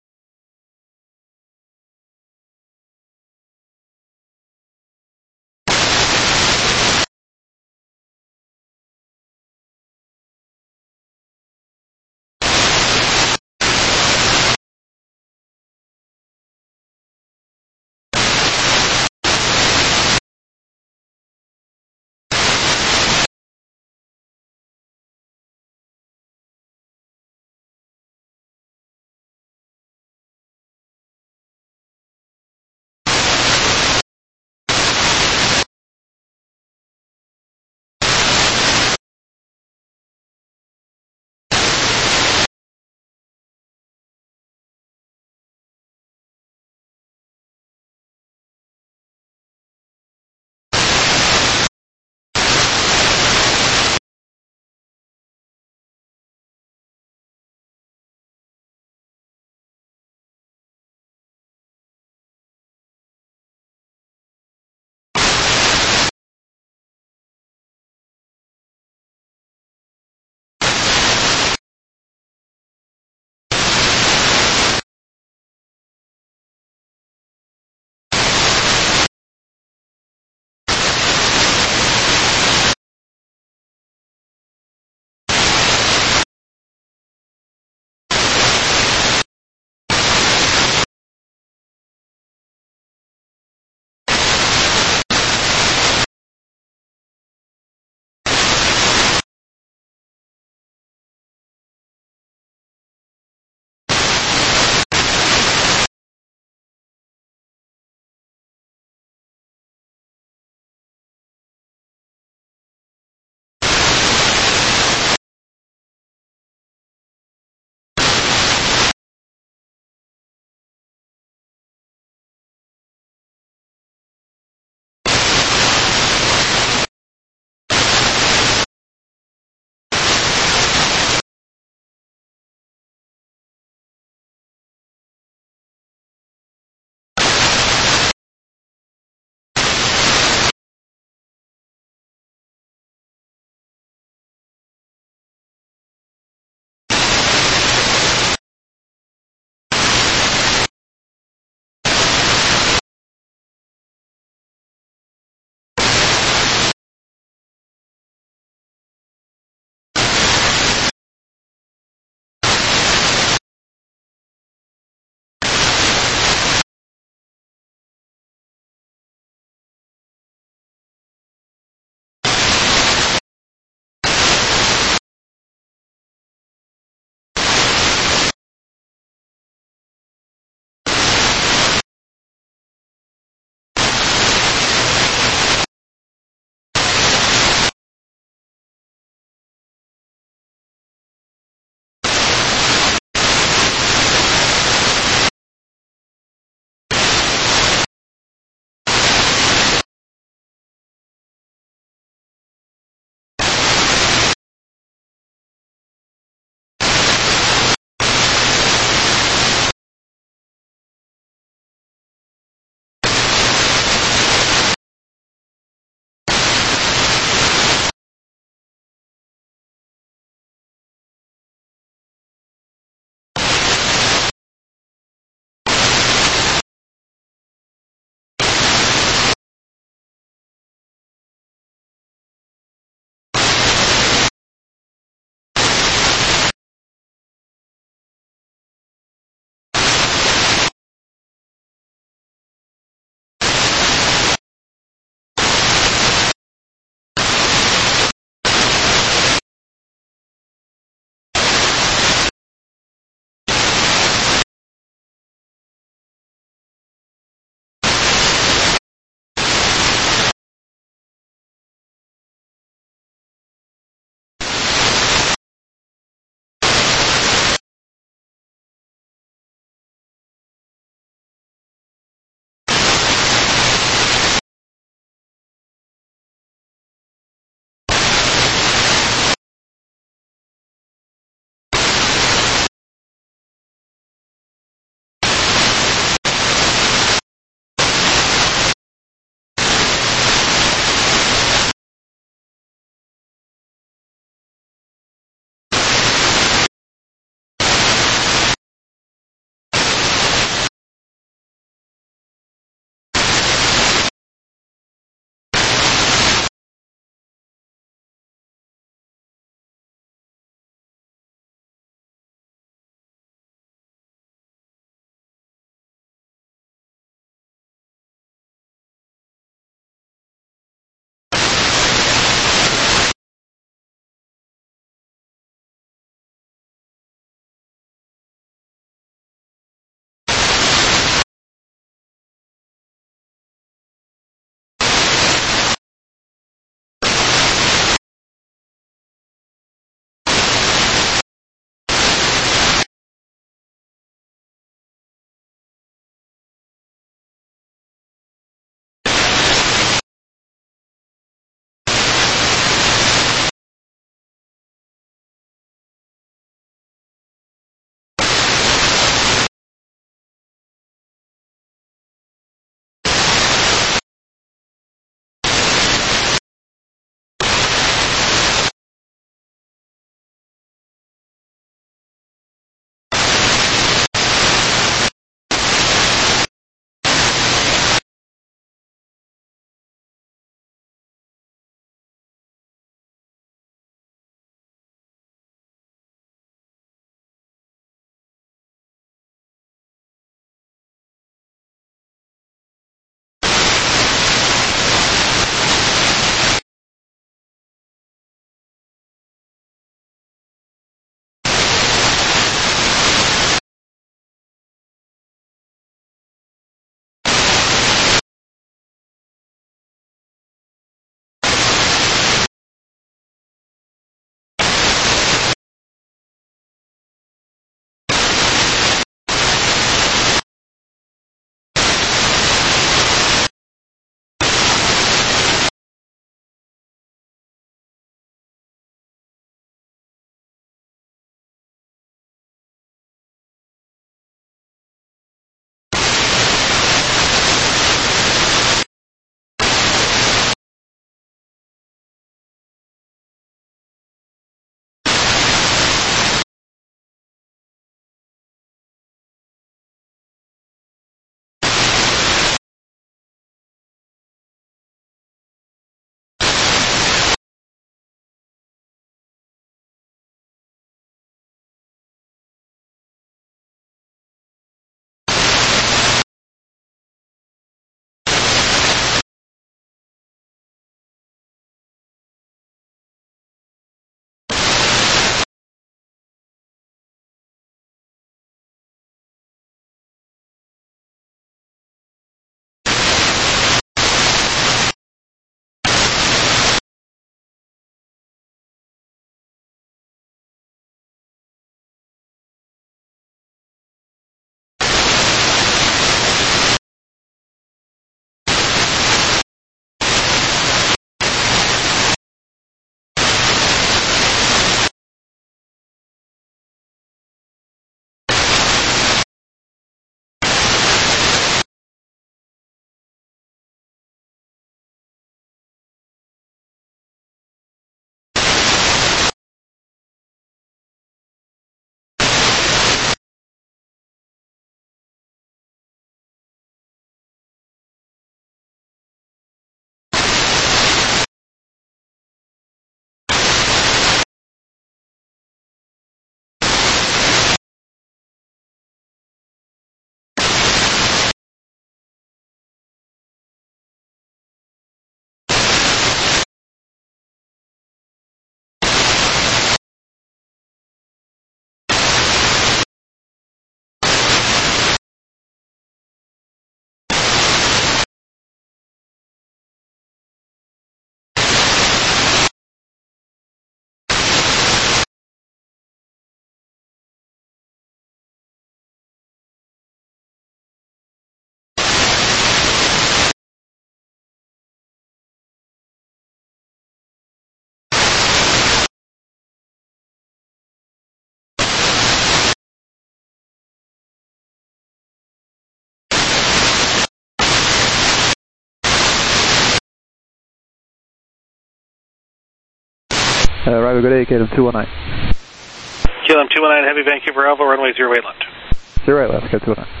Uh, arrival, good day, K L M two one nine. K L M two one nine, heavy Vancouver Alpha, runway zero eight left. Zero eight left, K L M two one nine.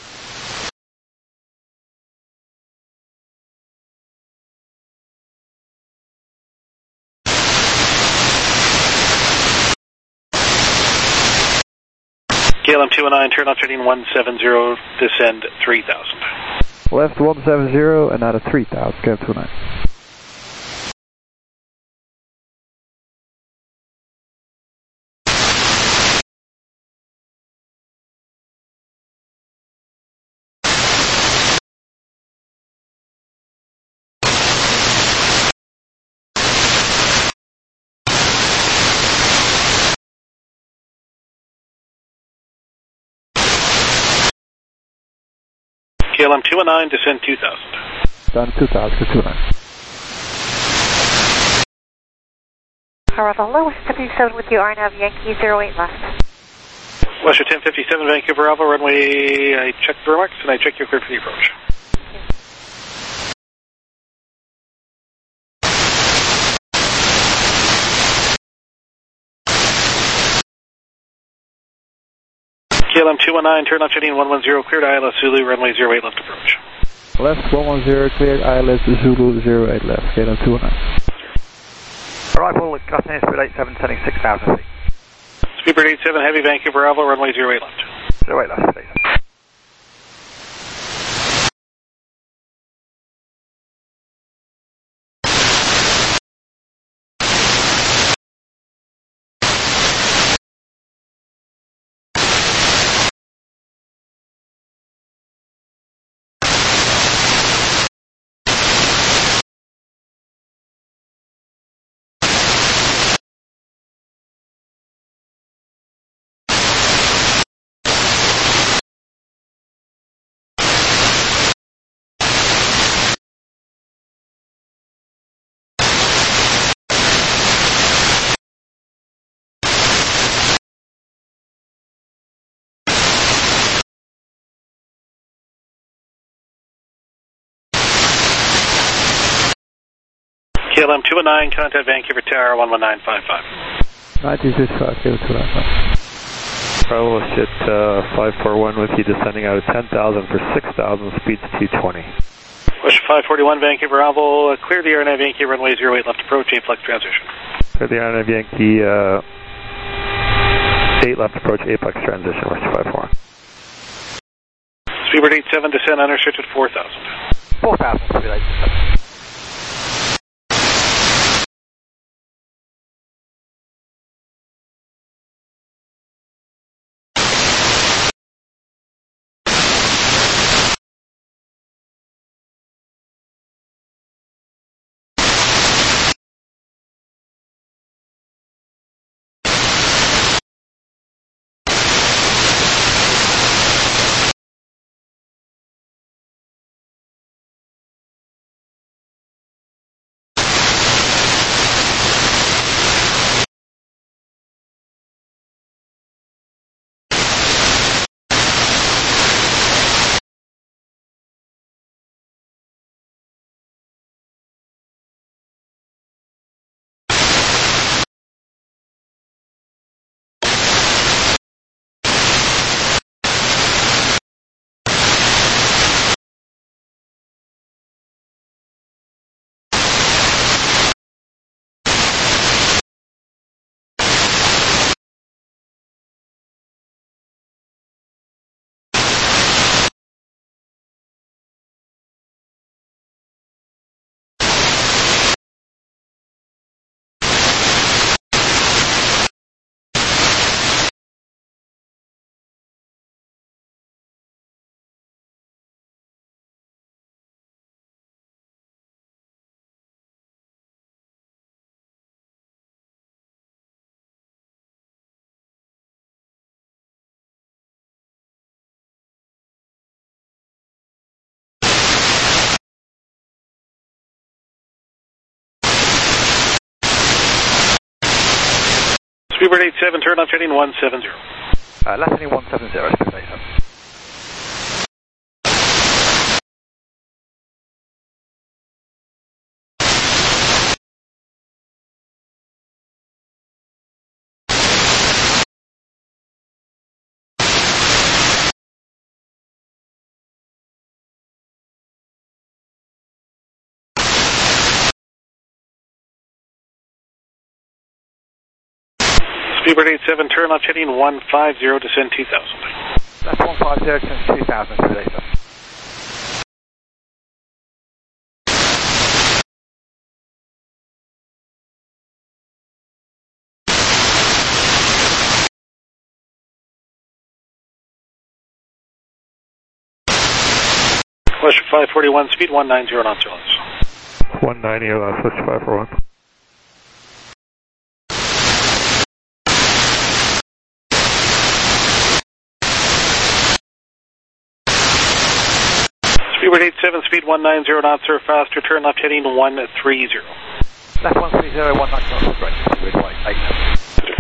K L M two one nine, turn left heading one seven zero, descend three thousand. Left one seven zero and out of three thousand, K L M two one nine. K L M two one nine, descend two thousand. Down to two thousand, K L M two one nine. Arrival, Lewis W seven with you, R N A V Yankee zero eight left. Western ten fifty-seven, Vancouver Alpha, runway, I checked the remarks and I checked your clear for the approach. K L M two one nine, turn left heading one one zero, cleared I L S Zulu, runway zero eight left approach. Left one one zero, cleared I L S Zulu zero eight left, K L M two one nine. Arrival, Gustin Speed eight seven, sending six thousand feet. Speedbird eight seven, heavy Vancouver Alpha, runway zero eight left. zero eight left, please. K L M two one nine, contact Vancouver Tower one one nine five five. nineteen fifty-five, K L M two one nine. Bravo shit uh, five four one with you, descending out of ten thousand for six thousand, speeds two twenty. Western five forty-one, Vancouver Alpha, clear the R N A V Yankee, runway zero eight left approach, eight flex transition. Clear the R N A V Yankee, uh, eight left approach, apex transition, Western five four one. Speedbird eight seven, descend unrestricted four thousand. four thousand, Speedbird eight seven. Speedbird eight seven, turn left heading one seven zero. Uh, left heading one seven zero, Speedbird eight seven. Speedbird eight seven, turn left heading one five zero, descend two thousand. Left one five zero, descend two thousand, two later. Western five forty-one, speed one nine zero knots or less. one ninety or less, Western five forty-one. Speedbird eight seven, speed one nine zero knots or faster, turn left heading one three zero. Left one three zero, one nine knots, great. Speedbird right, eight seven.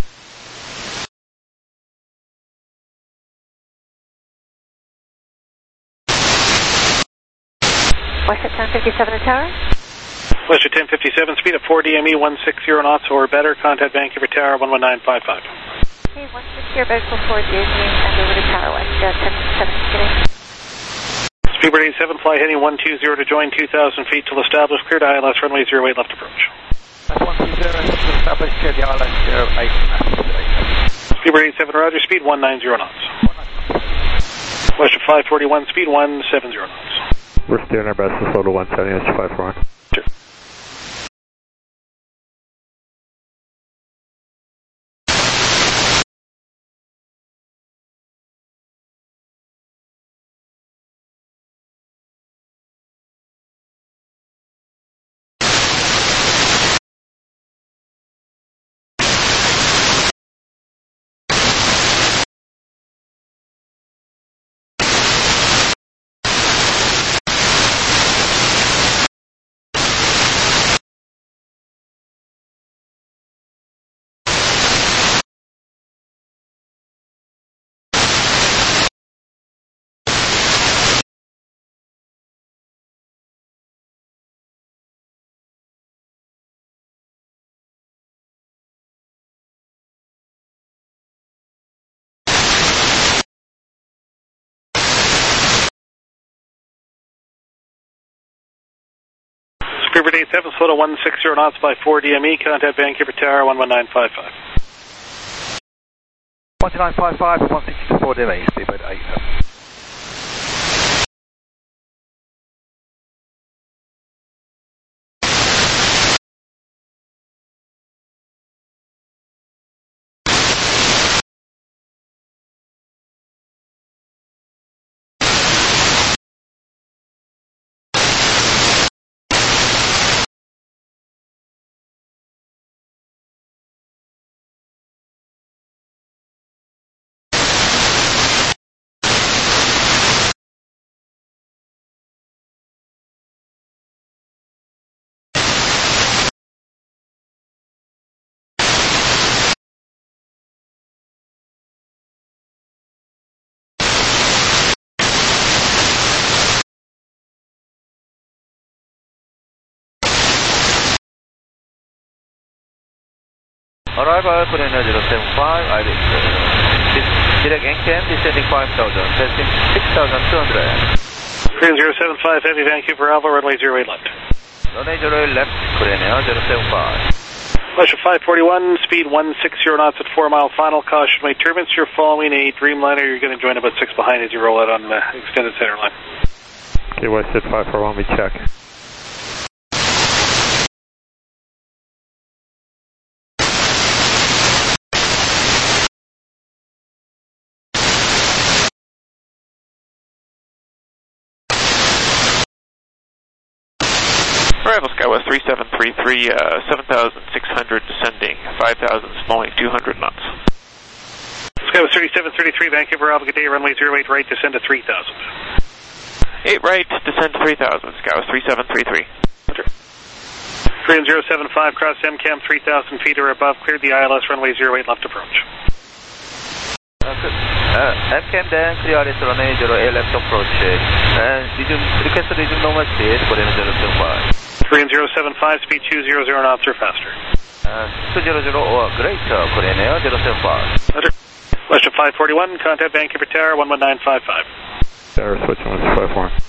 Western ten fifty-seven at Tower. Western ten fifty-seven, speed at four D M E, one sixty knots or better, contact Vancouver Tower one one nine five five. Okay, one sixty or better for four D M E and over to Tower West, uh, ten fifty-seven, getting. Speedbird eight seven, fly heading one two zero to join two thousand feet till established, cleared I L S runway zero eight left approach. Left one three zero, established, cleared the I L S zero eight. Speedbird eight seven, roger, speed one nine zero knots. Western five forty-one, speed one seven zero knots. We're steering our best to slow to one seventy, Western five forty-one. Sure. Speedbird eight seven, slow to one sixty knots by four D M E, contact Vancouver Tower one one nine five five. one two nine five five, one sixty to four D M E, Speedbird eight seven. Arrival Korean zero seven five, I D direct N C A M, descending five thousand, testing six thousand two hundred. Korean zero seven five, heavy Vancouver Alpha, runway zero eight left. Runway zero eight left, Korean zero seven five. Western five forty-one, speed one sixty knots at four mile final, caution wait turbulence, you're following a Dreamliner, you're going to join about six behind as you roll out on the extended center line. Okay, Western five forty-one, we check. Arrival SkyWest three seven three three, uh, seven thousand six hundred descending, five thousand slowing, two hundred knots. SkyWest thirty-seven thirty-three, Vancouver Alpha, good day, runway zero eight right, descend to three thousand. eight right, descend to three thousand, SkyWest three seven three three. Korean zero seven five, cross M CAM three thousand feet or above, cleared the I L S runway zero eight left approach. Uh, M CAM then clear I L S runway zero eight left approach. And resume, request resume normal speed, Korean zero seven five. Korean zero seven five, speed two hundred knots or faster. Uh, two hundred or greater, Korean zero seven five. Western five forty-one, contact Vancouver Tower one one nine five five. Tower switching Western five forty-one.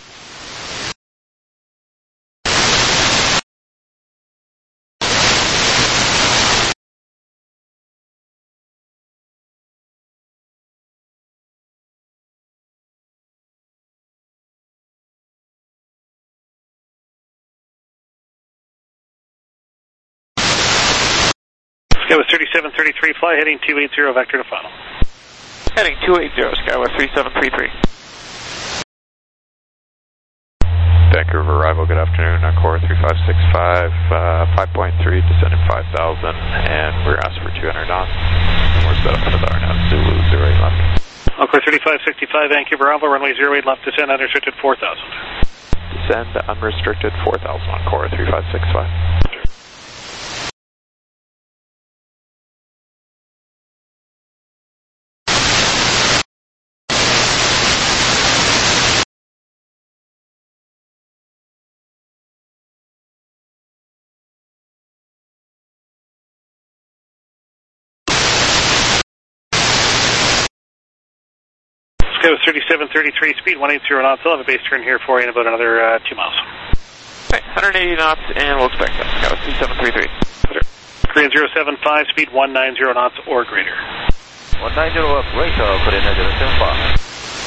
Skywest thirty-seven thirty-three, fly heading two eighty, vector to final. Heading two eighty, Skywest three seven three three. Vancouver arrival, good afternoon, Encore three five six five, uh, five point three, descending five thousand, and we're asked for two hundred knots. We're set up for the R N A V, Zulu zero eight left. Encore thirty-five sixty-five, Vancouver Alpha, runway zero eight left, descend unrestricted four thousand. Descend unrestricted four thousand, Encore three five six five. Skywest thirty-seven thirty-three, speed one eighty knots. I'll have a base turn here for you in about another uh, two miles. Okay, one hundred eighty knots, and we'll expect that. Skywest three seven three three. Korean zero seven five, speed one ninety knots or greater. one ninety or greater, Korean zero seven five.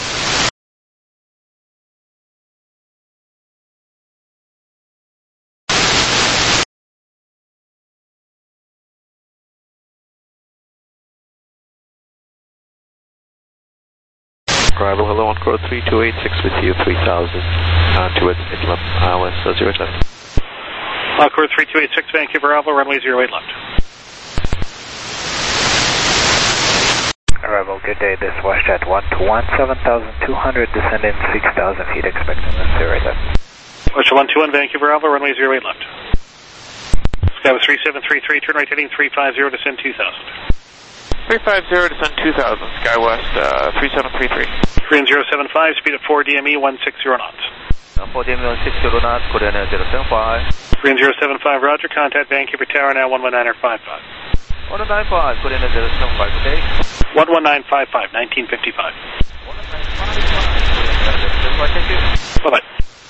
Arrival, hello, Encore three two eight six with you, three thousand, uh, towards Midland, I L S uh, zero eight left. Encore three two eight six, Vancouver Alpha, runway zero eight left. Arrival, good day, this WestJet one to one, seven thousand two hundred, descending six thousand feet, expecting the zero eight left. WestJet one two one, Vancouver Alpha, runway zero eight left. Skywest three seven three three, turn right heading three five zero, descend two thousand. three five zero, descend two thousand, Skywest uh, three seven three three. Korean zero seven five, speed of four D M E one sixty knots. four D M E one sixty knots, Korean zero seven five. Korean zero seven five, roger, contact Vancouver Tower now one one nine five five. one one nine five, Korean zero seven five, okay? one one nine five five, nineteen fifty-five. one one nine five five, thank you. Bye-bye.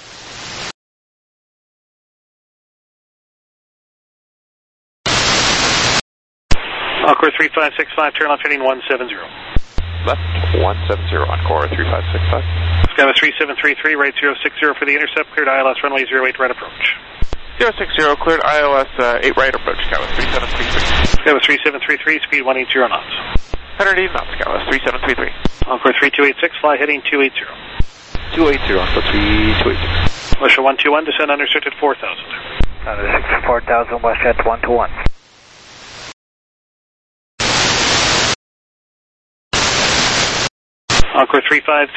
Encore three five six five, turn left heading one seventy. Left one seventy, Encore three five six five. Skywest three seven three three, right zero six zero for the intercept, cleared I L S runway zero eight right approach. zero six zero, cleared I L S uh, eight right approach, Skywest three seven three three. Skywest three seven three three, speed one eighty knots. one hundred eighty knots, Skywest three seven three three. Encore three two eight six, fly heading two eighty. two eighty, Encore three two eight six. WestJet one two one, descend unrestricted four thousand. Unrestricted four thousand, WestJet one to one. Encore three five